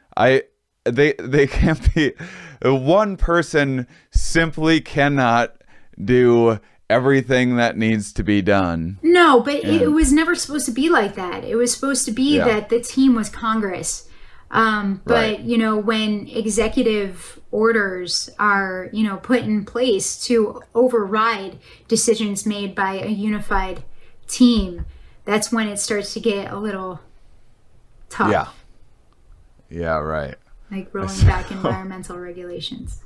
They can't be, one person simply cannot do everything that needs to be done. No, but it was never supposed to be like that. It was supposed to be that the team was Congress. But, right. When executive orders are, put in place to override decisions made by a unified team, that's when it starts to get a little tough. Yeah, right. Like rolling back environmental regulations.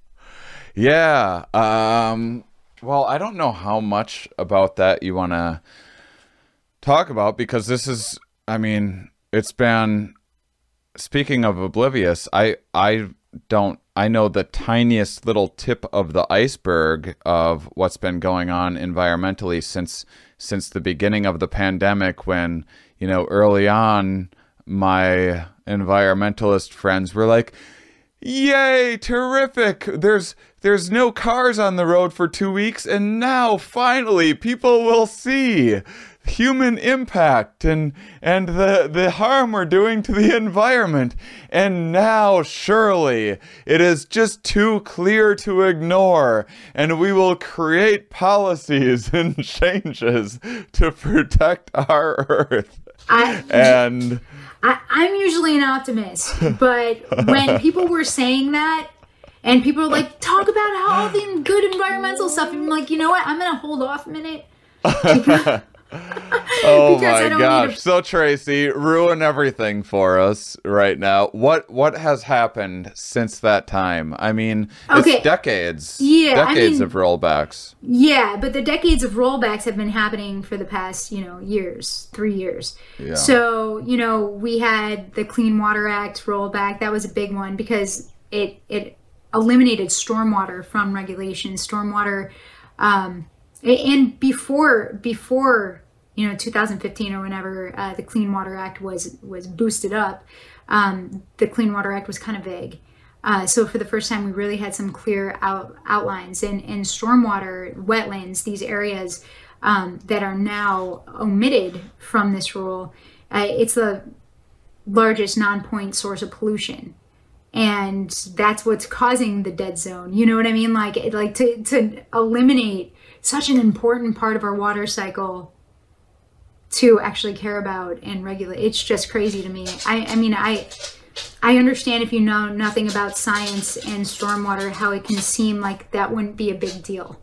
Yeah. Well, I don't know how much about that you want to talk about, because this is, it's been, speaking of oblivious, I know the tiniest little tip of the iceberg of what's been going on environmentally since the beginning of the pandemic, when, early on, my environmentalist friends were like, "Yay, terrific. There's no cars on the road for 2 weeks, and now finally people will see human impact and the harm we're doing to the environment. And now surely it is just too clear to ignore, and we will create policies and changes to protect our Earth." I'm usually an optimist, but when people were saying that, and people were like, talk about all the good environmental stuff, I'm like, you know what? I'm going to hold off a minute. Oh my gosh. So Tracy, ruin everything for us right now. What has happened since that time? It's decades. Yeah, decades of rollbacks. Yeah, but the decades of rollbacks have been happening for the past, 3 years. Yeah. So, we had the Clean Water Act rollback. That was a big one because it eliminated stormwater from regulation. Stormwater, and before 2015 or whenever the Clean Water Act was boosted up, the Clean Water Act was kind of vague. So for the first time, we really had some clear outlines. And stormwater, wetlands, these areas that are now omitted from this rule, it's the largest non-point source of pollution. And that's what's causing the dead zone. You know what I mean? Like to eliminate such an important part of our water cycle to actually care about and regulate. It's just crazy to me. I mean, I understand if you know nothing about science and stormwater, how it can seem like that wouldn't be a big deal.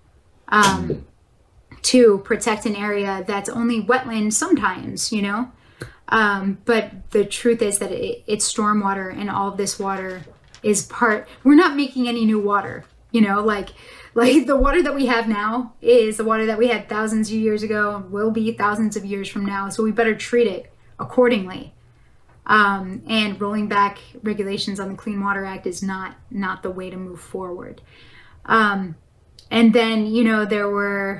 To protect an area that's only wetland sometimes, you know? But the truth is that it's stormwater, and all of this water is we're not making any new water, you know, like the water that we have now is the water that we had thousands of years ago, will be thousands of years from now. So we better treat it accordingly. And rolling back regulations on the Clean Water Act is not the way to move forward. And then, you know, there were,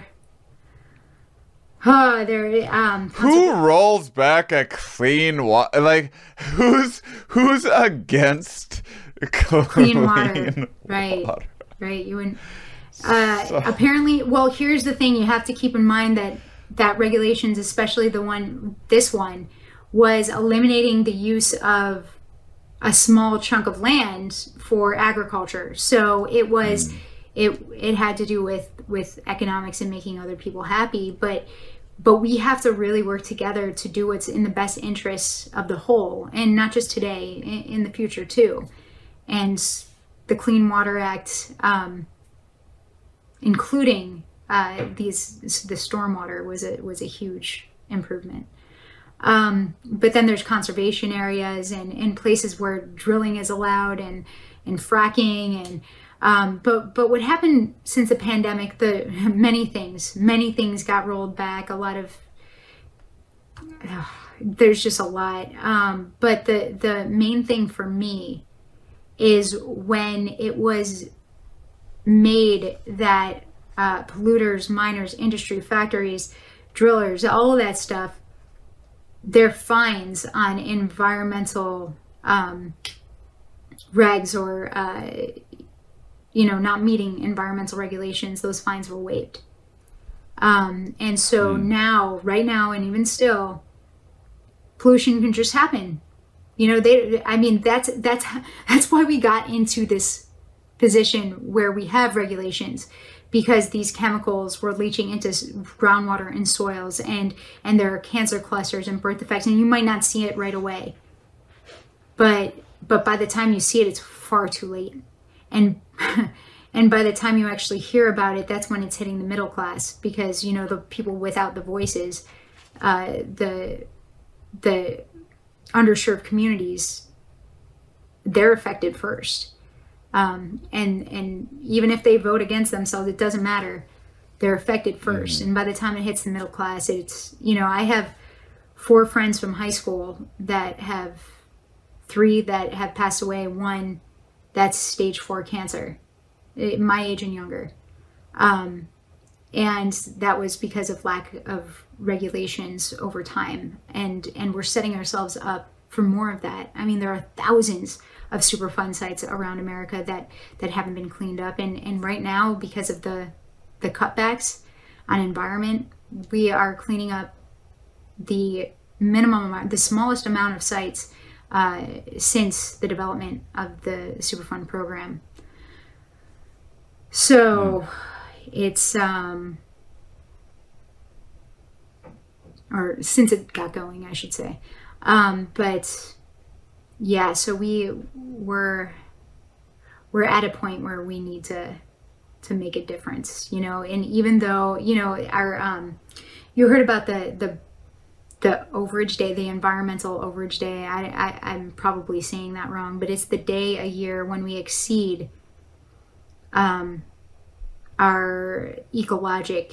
who rolls back a clean water? Like, who's against clean water? Right. You wouldn't. Apparently, well, here's the thing: you have to keep in mind that regulations, especially this one, was eliminating the use of a small chunk of land for agriculture. So it was, it had to do with economics and making other people happy, but we have to really work together to do what's in the best interests of the whole, and not just today, in the future too. And the Clean Water Act, including the stormwater, was a huge improvement. But then there's conservation areas and places where drilling is allowed and fracking but what happened since the pandemic, many things got rolled back. A lot of there's just a lot. But the main thing for me is when it was made that polluters, miners, industry, factories, drillers, all of that stuff, their fines on environmental regs or not meeting environmental regulations, those fines were waived. And so now, right now, and even still, pollution can just happen. You know, that's why we got into this position where we have regulations, because these chemicals were leaching into groundwater and soils, and there are cancer clusters and birth defects, and you might not see it right away. But by the time you see it, it's far too late. And by the time you actually hear about it, that's when it's hitting the middle class, because, you know, the people without the voices, the underserved communities, they're affected first. And even if they vote against themselves, it doesn't matter. They're affected first. And by the time it hits the middle class, it's, you know, I have 4 friends from high school that have 3 that have passed away. 1 that's stage 4 cancer, my age and younger. And that was because of lack of regulations over time. And we're setting ourselves up for more of that. I mean, there are thousands of Superfund sites around America that haven't been cleaned up. And right now, because of the cutbacks on environment, we are cleaning up the smallest amount of sites since the development of the Superfund program. So it's, or since it got going, I should say. But yeah, so we're at a point where we need to make a difference, you know. And even though, you know, our you heard about the overage day, the environmental overage day. I'm probably saying that wrong, but it's the day a year when we exceed our ecologic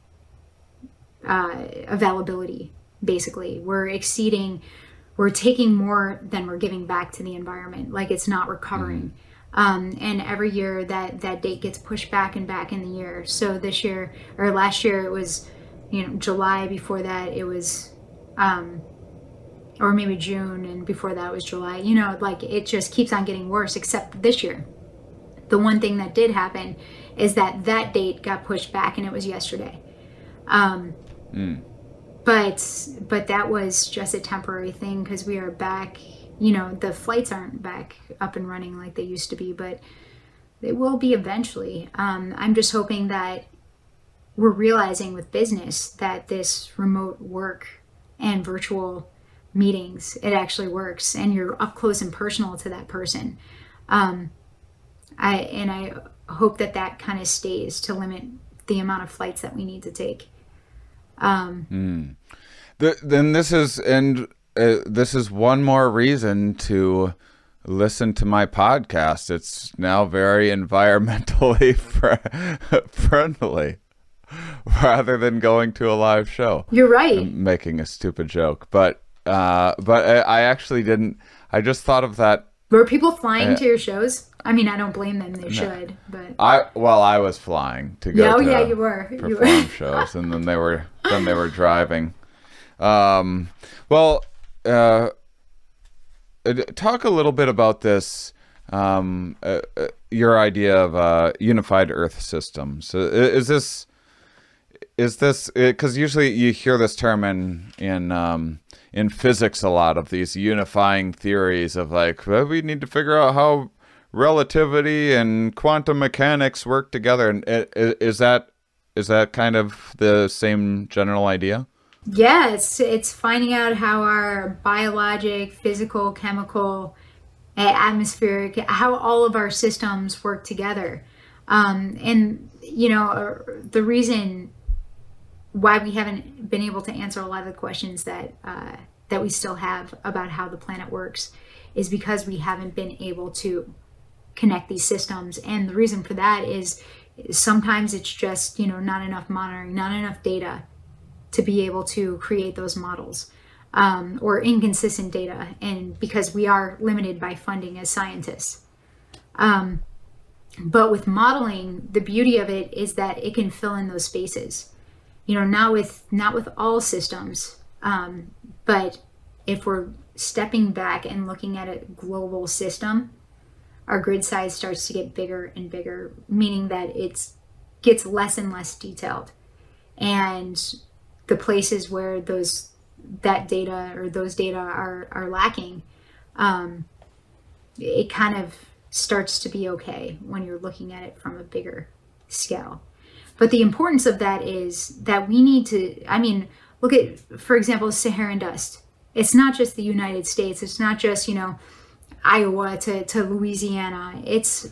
availability. Basically, we're taking more than we're giving back to the environment. Like, it's not recovering. And every year that date gets pushed back and back in the year. So this year, or last year, it was, you know, July. Before that, it was or maybe June, and before that was July. You know, like it just keeps on getting worse, except this year. The one thing that did happen is that date got pushed back, and it was yesterday. But that was just a temporary thing because we are back. You know, the flights aren't back up and running like they used to be, but they will be eventually. I'm just hoping that we're realizing with business that this remote work and virtual meetings, it actually works, and you're up close and personal to that person. I hope that kind of stays to limit the amount of flights that we need to take. Then this is one more reason to listen to my podcast. It's now very environmentally friendly, rather than going to a live show. You're right. I'm making a stupid joke, but I actually didn't. I just thought of that. Were people flying to your shows? I mean, I don't blame them. They should, but I was flying to go. Yeah, to you were. perform shows, and then they were driving. Talk a little bit about this. Your idea of unified Earth systems. Is this because usually you hear this term in physics a lot, of these unifying theories of like, well, we need to figure out how relativity and quantum mechanics work together. And is that kind of the same general idea? Yes, it's finding out how our biologic, physical, chemical, atmospheric, how all of our systems work together. And you know, the reason why we haven't been able to answer a lot of the questions that we still have about how the planet works is because we haven't been able to connect these systems. And the reason for that is sometimes it's just, you know, not enough monitoring, not enough data to be able to create those models, or inconsistent data, and because we are limited by funding as scientists. But with modeling, the beauty of it is that it can fill in those spaces. You know, not with all systems, but if we're stepping back and looking at a global system, our grid size starts to get bigger and bigger, meaning that it gets less and less detailed. And the places where those data are lacking, it kind of starts to be okay when you're looking at it from a bigger scale. But the importance of that is that we need to, I mean, look at, for example, Saharan dust. It's not just the United States. It's not just, you know, Iowa to Louisiana. It's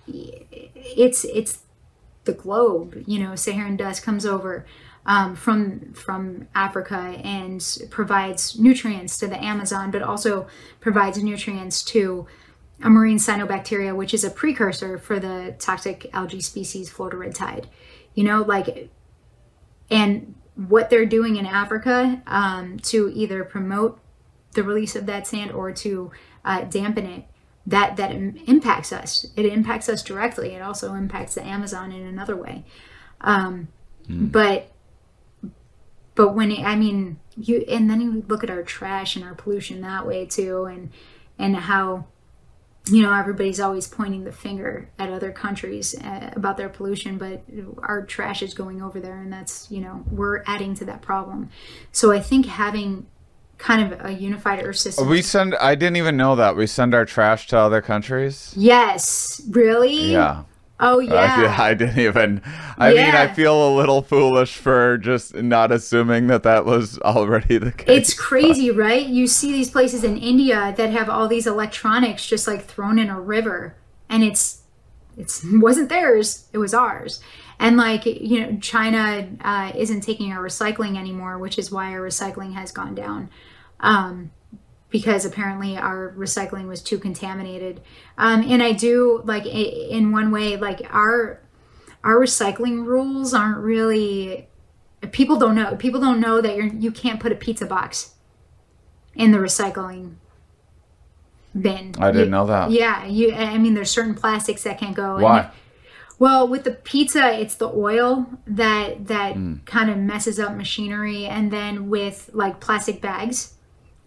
the globe. You know, Saharan dust comes over from Africa and provides nutrients to the Amazon, but also provides nutrients to a marine cyanobacteria, which is a precursor for the toxic algae species Photored tide. You know, like, and what they're doing in Africa to either promote the release of that sand or to dampen it, that impacts us. It impacts us directly. It also impacts the Amazon in another way. But when and then you look at our trash and our pollution that way too, and how, you know, everybody's always pointing the finger at other countries about their pollution, but our trash is going over there, and that's, you know, we're adding to that problem. So I think having kind of a unified Earth system. I didn't even know that. We send our trash to other countries? Yes. Really? Yeah. Oh, yeah. I didn't even. I mean, I feel a little foolish for just not assuming that was already the case. It's crazy, right? You see these places in India that have all these electronics just like thrown in a river, and it wasn't theirs, it was ours. And like, you know, China isn't taking our recycling anymore, which is why our recycling has gone down. Because apparently our recycling was too contaminated. And I do, like, in one way, like, our recycling rules aren't really, people don't know that you can't put a pizza box in the recycling bin. I didn't know that. Yeah, I mean, there's certain plastics that can't go. Why? Well, with the pizza, it's the oil that kind of messes up machinery. And then with like plastic bags,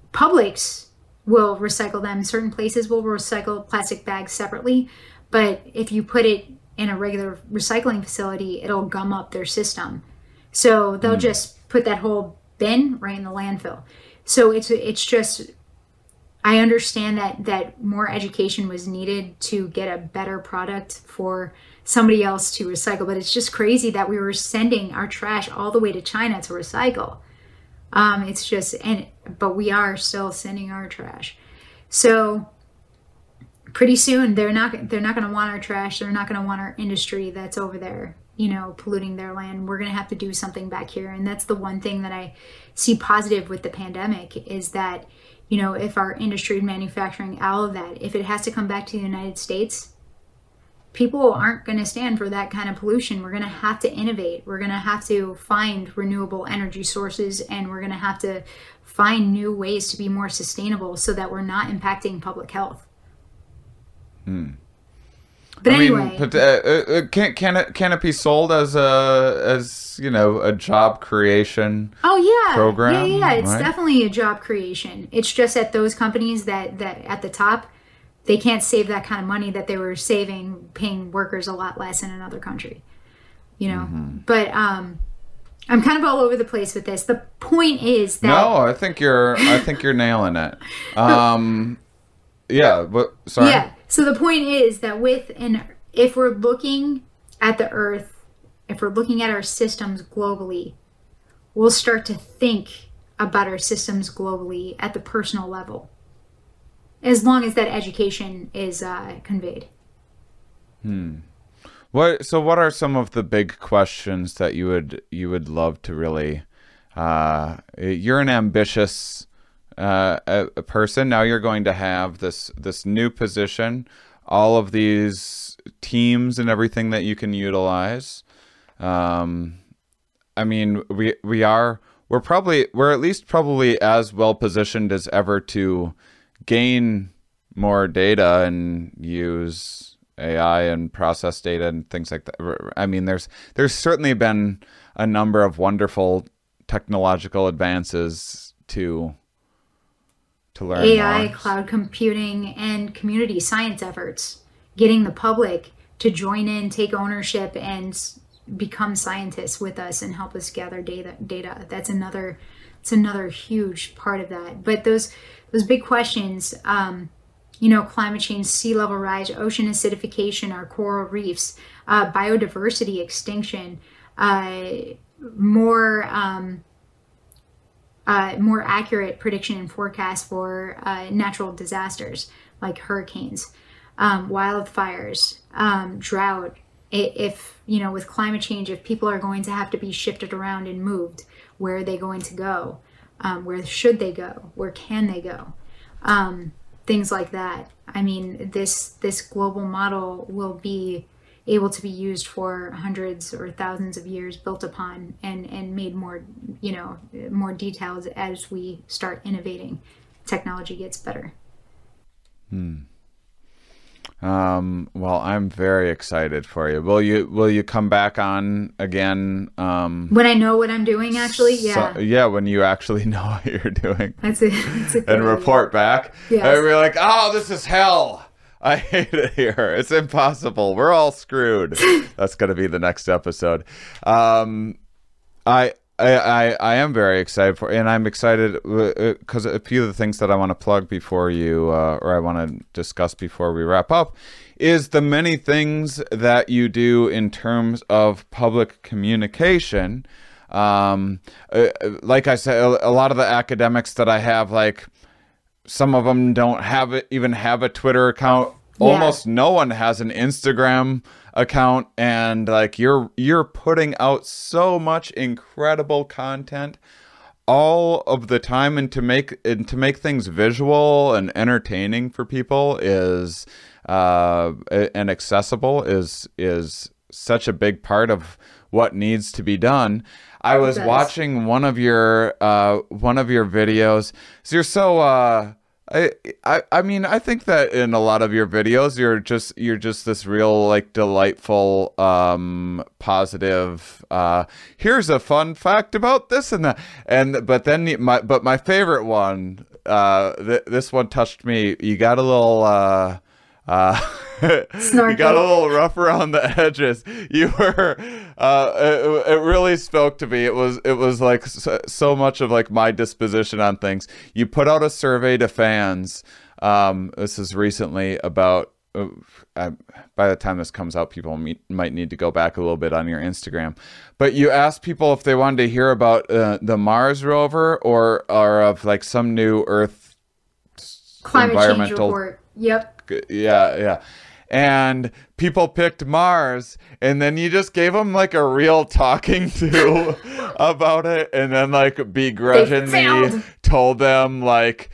Publix will recycle them. Certain places will recycle plastic bags separately, but if you put it in a regular recycling facility, it'll gum up their system. So they'll just put that whole bin right in the landfill. So it's just, I understand that more education was needed to get a better product for somebody else to recycle, but it's just crazy that we were sending our trash all the way to China to recycle. It's just, but we are still sending our trash. So pretty soon they're not going to want our trash. They're not going to want our industry that's over there, you know, polluting their land. We're going to have to do something back here. And that's the one thing that I see positive with the pandemic is that, you know, if our industry manufacturing all of that, if it has to come back to the United States, people aren't going to stand for that kind of pollution. We're going to have to innovate. We're going to have to find renewable energy sources, and we're going to have to find new ways to be more sustainable so that we're not impacting public health. But anyway, can it be sold as you know, a job creation? Oh yeah, program? Yeah. It's right? definitely a job creation. It's just at those companies that at the top, they can't save that kind of money that they were saving paying workers a lot less in another country, you know. But I'm kind of all over the place with this. The point is that I think you're nailing it. Yeah, but sorry. Yeah. So the point is that if we're looking at the Earth, if we're looking at our systems globally, we'll start to think about our systems globally at the personal level, as long as that education is conveyed. What are some of the big questions that you would love to really? You're an ambitious a person. Now you're going to have this new position, all of these teams and everything that you can utilize. I mean, we're at least probably as well positioned as ever to gain more data and use AI and process data and things like that. I mean, there's certainly been a number of wonderful technological advances to learn AI, more. cloud computing, and community science efforts, getting the public to join in, take ownership, and become scientists with us and help us gather data. That's another huge part of that. But those big questions, you know, climate change, sea level rise, ocean acidification, our coral reefs, biodiversity extinction, more accurate prediction and forecast for natural disasters like hurricanes, wildfires, drought. If, you know, with climate change, if people are going to have to be shifted around and moved, where are they going to go? Where should they go? Where can they go? Things like that. I mean, this global model will be able to be used for hundreds or thousands of years, built upon and made more, you know, more detailed as we start innovating. Technology gets better. Well, I'm very excited for you. Will you come back on again? When I know what I'm doing, actually, yeah. When you actually know what you're doing. That's a and report back. Yes. And we're like, oh, this is hell. I hate it here. It's impossible. We're all screwed. That's going to be the next episode. I am very excited for, and I'm excited because a few of the things that I want to plug before you, or I want to discuss before we wrap up, is the many things that you do in terms of public communication. Like I said, a lot of the academics that I have, like, some of them don't even have a Twitter account. Yeah. Almost no one has an Instagram account, and like you're putting out so much incredible content all of the time, and to make things visual and entertaining for people is and accessible is such a big part of what needs to be done. I was watching one of your videos. So you're so I mean, I think that in a lot of your videos you're just this real, like, delightful, positive, here's a fun fact about this and that, but my favorite one this one touched me. You got a little you got a little rough around the edges. You were it really spoke to me. It was like so much of like my disposition on things. You put out a survey to fans. This is recently about by the time this comes out, people might need to go back a little bit on your Instagram. But you asked people if they wanted to hear about the Mars rover or of like some new Earth climate change report. Yep. Yeah. And people picked Mars, and then you just gave them like a real talking to about it, and then like begrudgingly told them like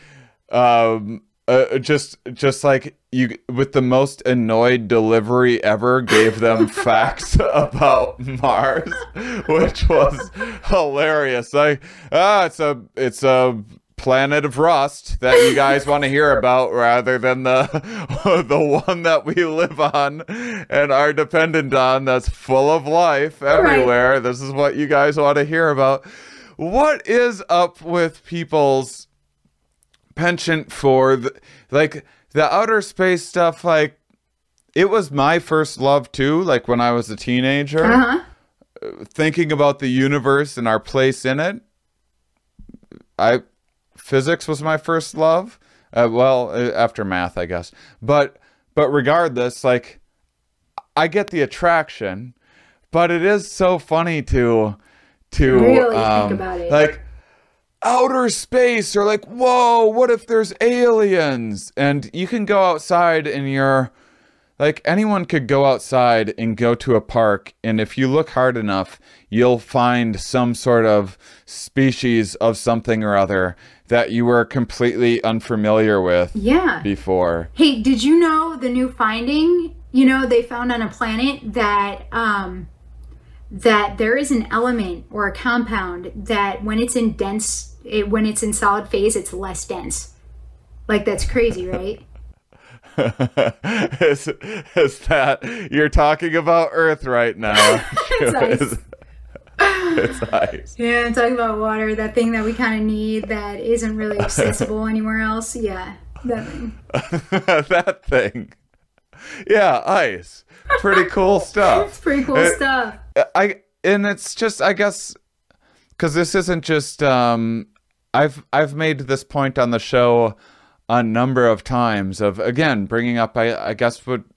just like you with the most annoyed delivery ever gave them facts about Mars, which was hilarious. Like it's a planet of rust that you guys want to hear about rather than the one that we live on and are dependent on, that's full of life everywhere. Right. This is what you guys want to hear about. What is up with people's penchant for the outer space stuff? Like, it was my first love too, like when I was a teenager. Thinking about the universe and our place in it. Physics was my first love. After math, I guess. But regardless, like, I get the attraction, but it is so funny to really think about it. Like, outer space, or like, whoa, what if there's aliens? And you can go outside and like, anyone could go outside and go to a park, and if you look hard enough, you'll find some sort of species of something or other that you were completely unfamiliar with before. Hey, did you know the new finding? You know, they found on a planet that that there is an element or a compound that when it's in solid phase, it's less dense. Like, that's crazy, right? is that you're talking about Earth right now? It's ice. It's ice. Yeah, I'm talking about water, that thing that we kind of need that isn't really accessible anywhere else. Yeah, that thing. That thing. Yeah, ice. Pretty cool stuff. It's pretty cool stuff. And it's just, I guess, because this isn't just I've made this point on the show a number of times of, again, bringing up I guess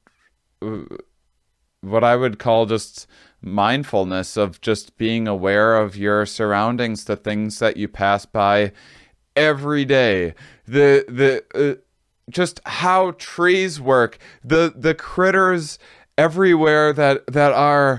what I would call just mindfulness, of just being aware of your surroundings, the things that you pass by every day, just how trees work, the critters everywhere that are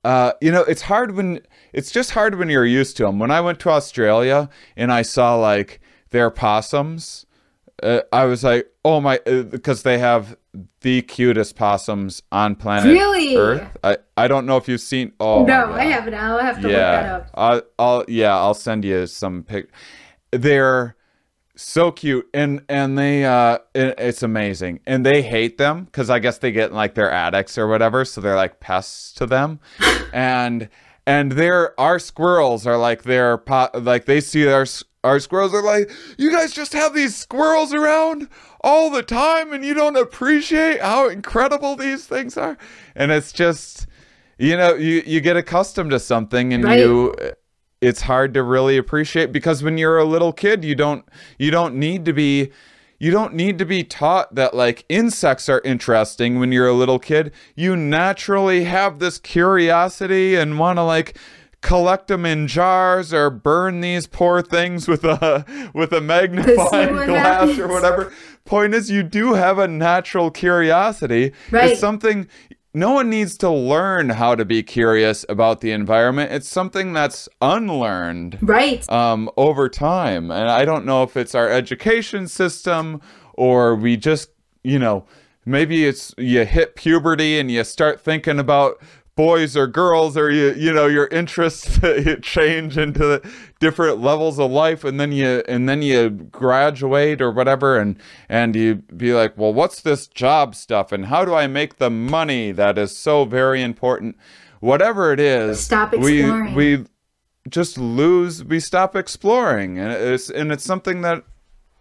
it's just hard when you're used to them. When I went to Australia and I saw like their possums, I was like, oh my, because they have the cutest possums on planet Earth. I don't know if you've seen. Oh no, I haven't. I'll have to look that up. I'll send you some pic. They're so cute, and they it's amazing. And they hate them because I guess they get in like their attics or whatever, so they're like pests to them. and our squirrels are like they see our squirrels are like, you guys just have these squirrels around all the time and you don't appreciate how incredible these things are. And it's just, you get accustomed to something and it's hard to really appreciate, because when you're a little kid, you don't need to be taught that like insects are interesting. When you're a little kid, you naturally have this curiosity and want to like collect them in jars or burn these poor things with a magnifying glass or whatever. Point is, you do have a natural curiosity. It's something, no one needs to learn how to be curious about the environment. It's something that's unlearned over time. And I don't know if it's our education system, or we just, maybe it's you hit puberty and you start thinking about boys or girls, or your interests change into the different levels of life, and then you graduate or whatever, and you be like, well, what's this job stuff, and how do I make the money that is so very important? Whatever it is, stop exploring. We stop exploring, and it's something that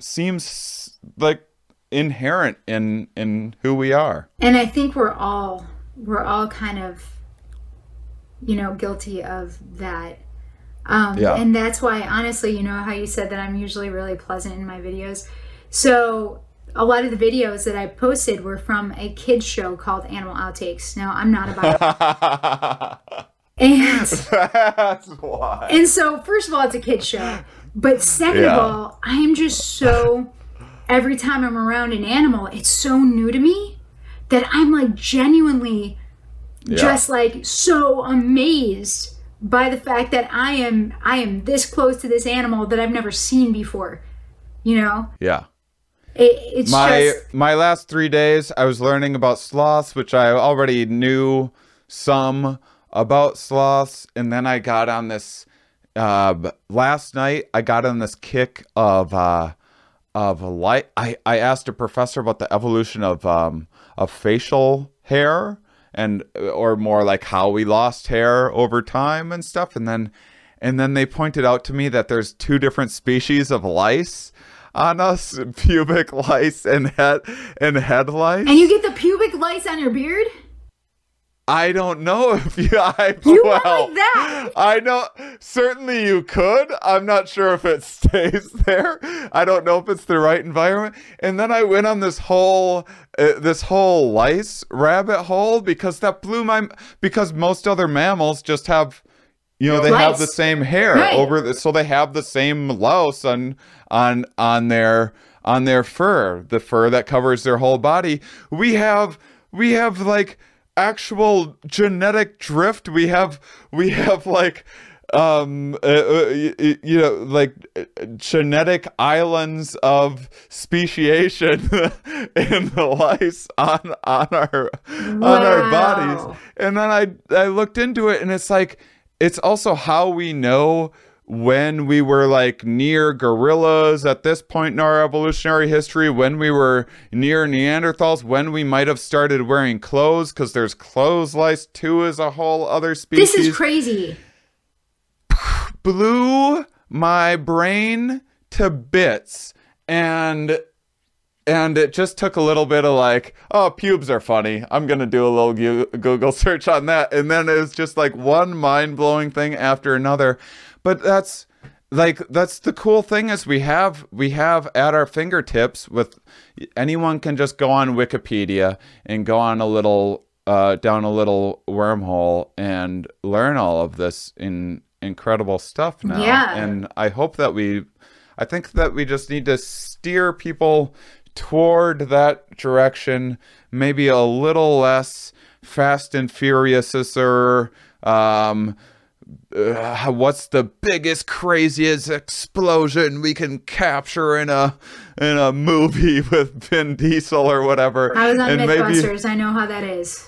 seems like inherent in who we are. And I think we're all kind of, guilty of that. And that's why, honestly, how you said that I'm usually really pleasant in my videos. So a lot of the videos that I posted were from a kids show called Animal Outtakes. Now, I'm not about it. And That's why. And so, first of all, it's a kids show. But second of all, I am just so, every time I'm around an animal, it's so new to me that I'm like genuinely just like so amazed by the fact that I am this close to this animal that I've never seen before. Yeah. It's my last 3 days, I was learning about sloths, which I already knew some about sloths, and then I got on this last night. I got on this kick of light. I asked a professor about the evolution of facial hair, or more like how we lost hair over time and stuff, and then they pointed out to me that there's 2 different species of lice on us: pubic lice and head lice. And you get the pubic lice on your beard? I don't know if you went like that. I know, certainly you could. I'm not sure if it stays there. I don't know if it's the right environment. And then I went on this whole lice rabbit hole because because most other mammals just have, they lice. have the same hair so they have the same louse on their fur, the fur that covers their whole body. We have like actual genetic drift. We have like like genetic islands of speciation in the lice on our bodies. And then I looked into it, and it's like, it's also how we know when we were like near gorillas at this point in our evolutionary history, when we were near Neanderthals, when we might have started wearing clothes, because there's clothes lice too, is a whole other species. This is crazy. Blew my brain to bits, and it just took a little bit of like, oh, pubes are funny, I'm gonna do a little Google search on that, and then it was just like one mind-blowing thing after another. But that's the cool thing, is we have at our fingertips, with anyone can just go on Wikipedia and go on a little down a little wormhole and learn all of this incredible stuff now. Yeah. And I think that we just need to steer people toward that direction, maybe a little less Fast and Furious, or what's the biggest, craziest explosion we can capture in a movie with Vin Diesel or whatever. I was on Mythbusters. I know how that is.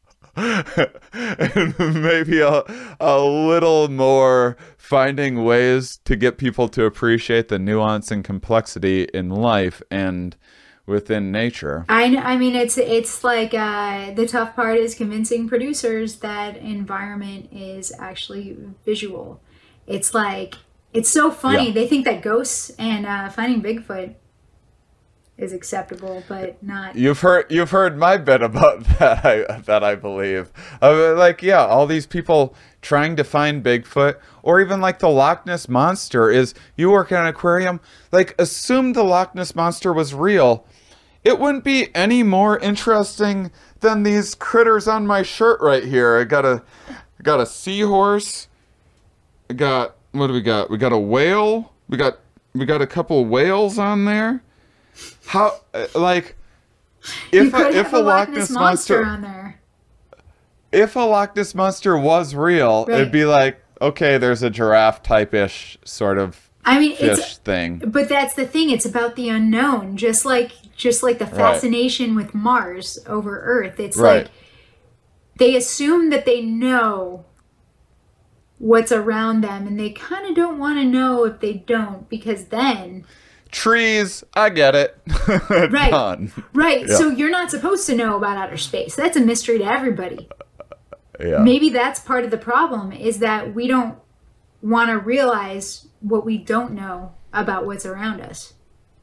And maybe a little more finding ways to get people to appreciate the nuance and complexity in life and within nature. I mean, it's like the tough part is convincing producers that environment is actually visual. It's like, it's so funny. Yeah. They think that ghosts and finding Bigfoot is acceptable, but not. You've heard my bit about that. I believe, all these people trying to find Bigfoot, or even like the Loch Ness Monster. Is, you work in an aquarium, like, assume the Loch Ness Monster was real. It wouldn't be any more interesting than these critters on my shirt right here. I got a seahorse. What do we got? We got a whale. We got a couple whales on there. How, like, if a Loch Ness Monster on there. If a Loch Ness Monster was real, right, it'd be like, okay, there's a giraffe type-ish sort of fish thing. But that's the thing. It's about the unknown. Just like the fascination with Mars over Earth. It's like they assume that they know what's around them, and they kind of don't want to know if they don't, because then... Trees, I get it. Right. Done. Right. Yeah. So you're not supposed to know about outer space. That's a mystery to everybody. Yeah. Maybe that's part of the problem, is that we don't want to realize what we don't know about what's around us.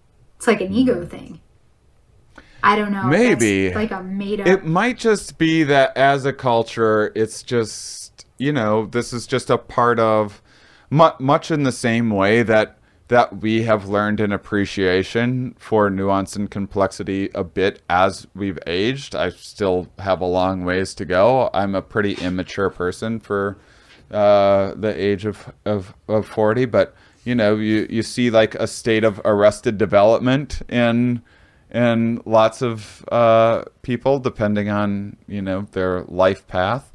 It's like an ego thing. I don't know. Maybe. That's like a made up. It might just be that as a culture, it's just, this is just a part of much in the same way that we have learned an appreciation for nuance and complexity a bit as we've aged. I still have a long ways to go. I'm a pretty immature person for the age of 40, but you see like a state of arrested development in lots of people, depending on their life path.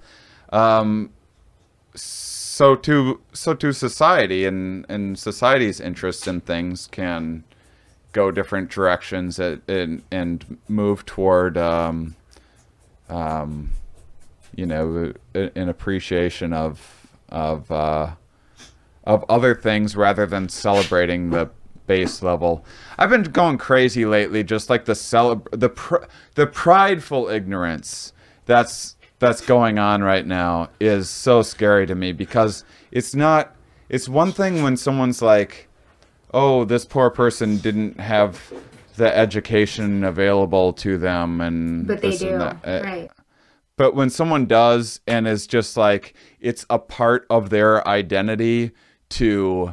So to society and society's interests in things can go different directions and move toward an appreciation of other things rather than celebrating the base level. I've been going crazy lately, just like the prideful ignorance that's going on right now is so scary to me, because it's one thing when someone's like, oh, this poor person didn't have the education available to them, but they do, right? But when someone does, and is just like, it's a part of their identity to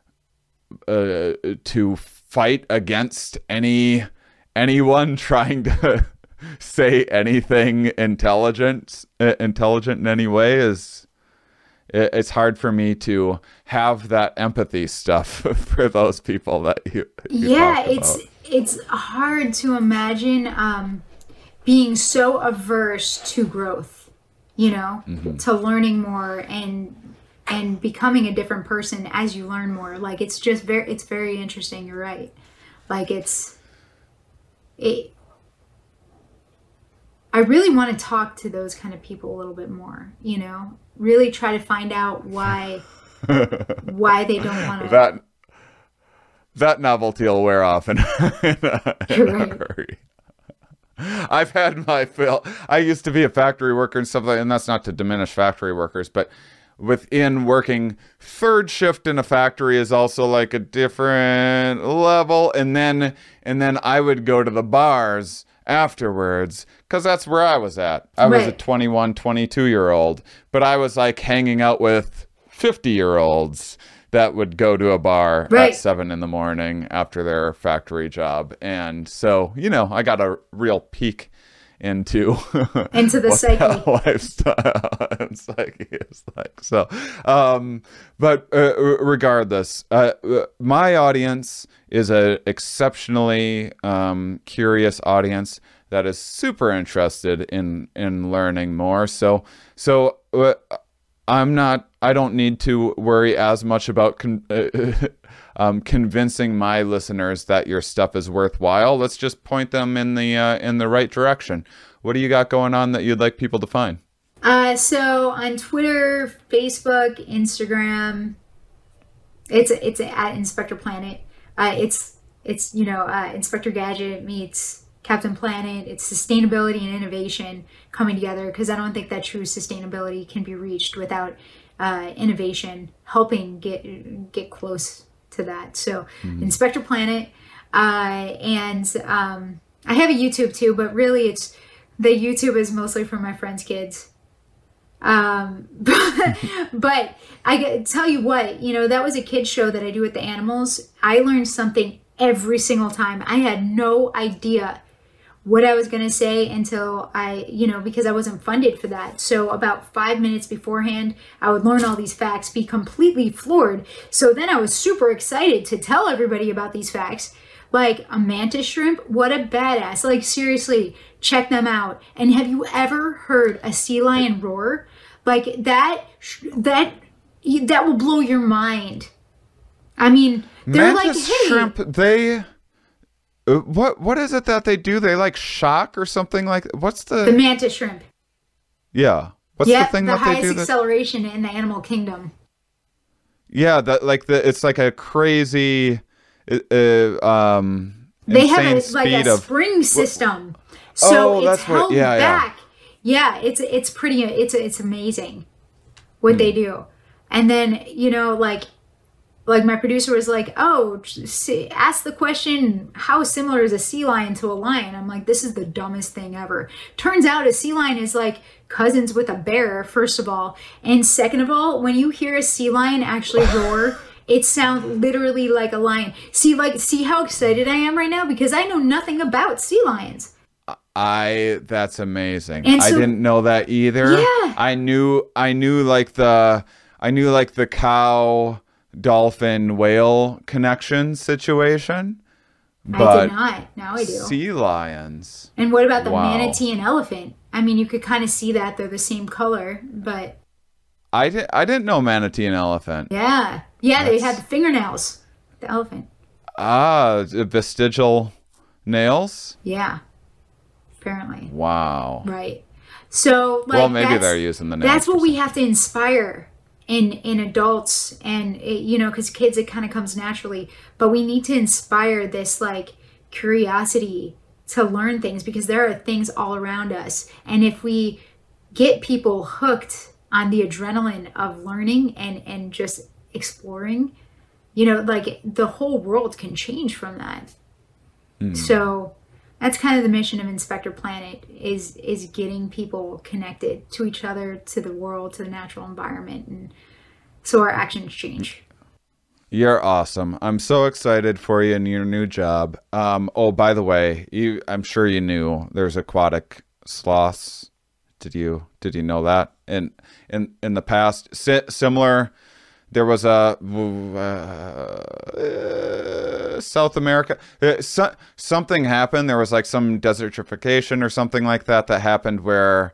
fight against anyone trying to say anything intelligent in any way, it's hard for me to have that empathy stuff for those people that you it's hard to imagine being so averse to growth, to learning more and becoming a different person as you learn more. Like, it's very interesting. You're right. Like, I really want to talk to those kind of people a little bit more, really try to find out why they don't want to. That novelty will wear off in a hurry. I've had my fill. I used to be a factory worker and stuff like that, and that's not to diminish factory workers, but within working third shift in a factory is also like a different level. And then I would go to the bars afterwards, because that's where I was at. I was a 21, 22-year-old, but I was like hanging out with 50-year-olds that would go to a bar at 7 a.m. after their factory job. And so, I got a real peek into the psyche. Lifestyle and psyche is like. So, but regardless, my audience is a exceptionally curious audience that is super interested in learning more. So I don't need to worry as much about convincing my listeners that your stuff is worthwhile. Let's just point them in the right direction. What do you got going on that you'd like people to find? So on Twitter, Facebook, Instagram, it's at Inspector Planet. It's Inspector Gadget meets Captain Planet. It's sustainability and innovation coming together, because I don't think that true sustainability can be reached without innovation helping get close to that. So Inspector Planet, and I have a YouTube too, but really the YouTube is mostly for my friends' kids. But I tell you what, that was a kid's show that I do with the animals. I learned something every single time. I had no idea what I was going to say until because I wasn't funded for that. So about 5 minutes beforehand, I would learn all these facts, be completely floored. So then I was super excited to tell everybody about these facts. Like a mantis shrimp, what a badass. Like, seriously, check them out. And have you ever heard a sea lion roar? Like, that will blow your mind. I mean, they're mantis like, hey. Shrimp, what is it that they do? They like shock or something like, what's the mantis shrimp? Yeah. What's the thing that they do? The highest acceleration in the animal kingdom. Yeah, it's like a crazy they have a spring system. So it's held back. Yeah, it's pretty it's amazing what they do. And then, like my producer was like, oh, ask the question, how similar is a sea lion to a lion? I'm like, this is the dumbest thing ever. Turns out a sea lion is like cousins with a bear, first of all. And second of all, when you hear a sea lion actually roar, it sounds literally like a lion. See how excited I am right now? Because I know nothing about sea lions. That's amazing. And I so- didn't know that either. Yeah. I knew like the cow, dolphin, whale connection situation. I But did not. Now I do. sea lions. And what about the Wow. manatee and elephant? I mean, you could kind of see that they're the same color, but I didn't know manatee and elephant. yeah. Yeah, they had the fingernails. The elephant. Vestigial nails. Yeah. Apparently. Wow. Right. So, like, Well, maybe that's- they're using the nails. That's what for we have to inspire in adults, and because kids, it kind of comes naturally, but we need to inspire this like curiosity to learn things, because there are things all around us, and if we get people hooked on the adrenaline of learning and just exploring, like the whole world can change from that. So that's kind of the mission of Inspector Planet, is getting people connected to each other, to the world, to the natural environment, and so our actions change. You're awesome. I'm so excited for you in your new job. Oh, by the way, I'm sure you knew there's aquatic sloths. Did you know that? In the past, similar, there was a South America. Something happened. There was like some desertification or something like that happened where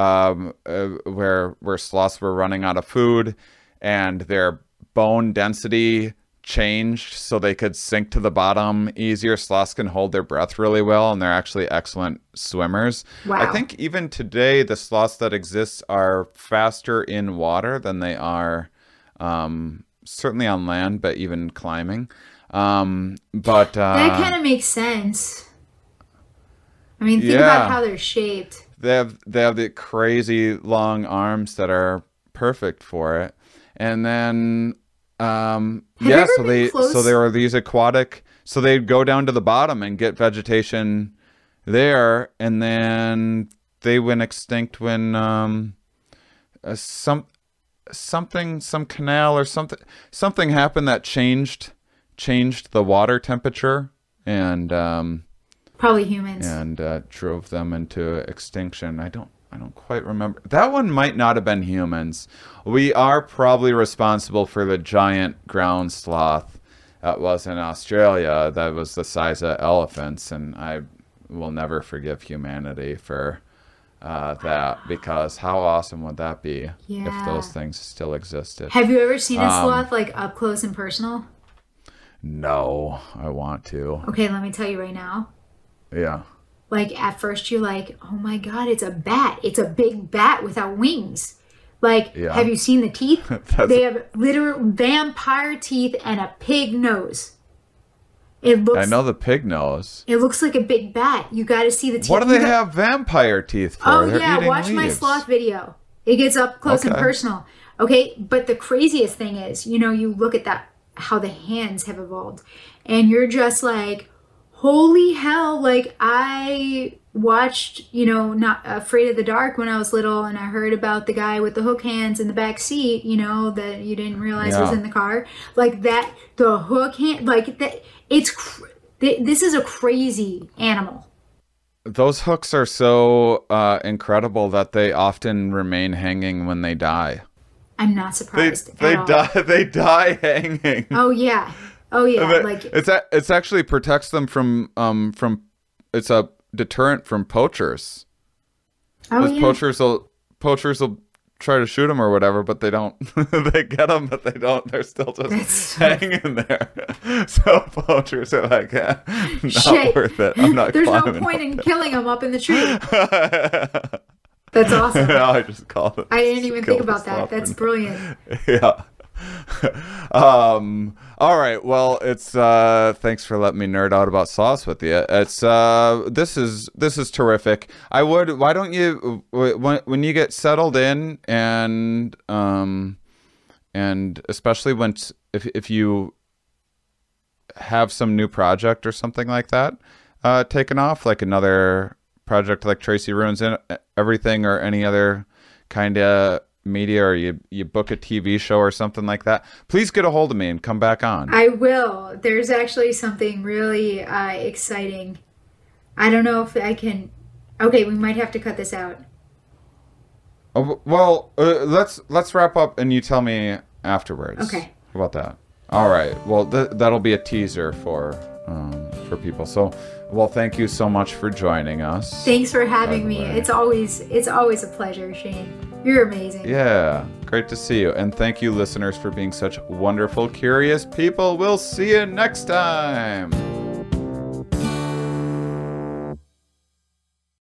sloths were running out of food, and their bone density changed so they could sink to the bottom easier. Sloths can hold their breath really well, and they're actually excellent swimmers. Wow. I think even today the sloths that exist are faster in water than they are certainly on land, but even climbing. That kind of makes sense. I mean, think Yeah. about how they're shaped. they have the crazy long arms that are perfect for it. And then you yeah, ever so been close? there were these aquatic, so they'd go down to the bottom and get vegetation there, and then they went extinct when some canal or something happened that changed the water temperature, and Probably humans. drove them into extinction. I don't quite remember. That one might not have been humans. We are probably responsible for the giant ground sloth that was in Australia that was the size of elephants, and I will never forgive humanity for that, because how awesome would that be if Yeah. those things still existed? Have you ever seen a sloth like up close and personal? No, I want to. Okay, let me tell you right now. Yeah. Like at first you're like, oh my god, it's a bat. It's a big bat without wings. Like, Yeah. have you seen the teeth? That's- They have literal vampire teeth and a pig nose. It looks I know the pig nose. It looks like a big bat. You got to see the teeth. What do they You got- have vampire teeth for? Oh They're yeah, eating watch my leaves. sloth video. It gets up close and Okay. personal. Okay, but the craziest thing is, you look at that, how the hands have evolved, and you're just like, holy hell! Like I watched, Not Afraid of the Dark when I was little, and I heard about the guy with the hook hands in the back seat, that you didn't realize was Yeah. in the car, like that. The hook hand, like that. This is a crazy animal. Those hooks are so incredible that they often remain hanging when they die. I'm not They surprised. at all. die. They die hanging. Oh yeah. But Like it's actually protects them from it's a deterrent from poachers. Because poachers will try to shoot them or whatever, but they don't. They get them, but they don't. They're still just That's- hanging there. So poachers are like, not Shit. worth it. I'm not There's no climbing point up in killing him up in the tree. it." That's awesome. No, I just called it. I didn't even Kill think the about that. sloth That's and- brilliant. Yeah. All right. Well, it's thanks for letting me nerd out about sloths with you. It's this is terrific. Why don't you when you get settled in, and especially if you have some new project or something like that taken off, like another project like Tracy Ruins Everything or any other kind of media, or you book a TV show or something like that, please get a hold of me and come back on. I will. There's actually something really exciting. I don't know if I can. Okay, we might have to cut this out. Oh, well, let's wrap up and you tell me afterwards. Okay. How about that? All right. Well, that'll be a teaser for people. So, well, thank you so much for joining us. Thanks for having me. It's always a pleasure, Shane. You're amazing. Yeah, great to see you. And thank you, listeners, for being such wonderful, curious people. We'll see you next time.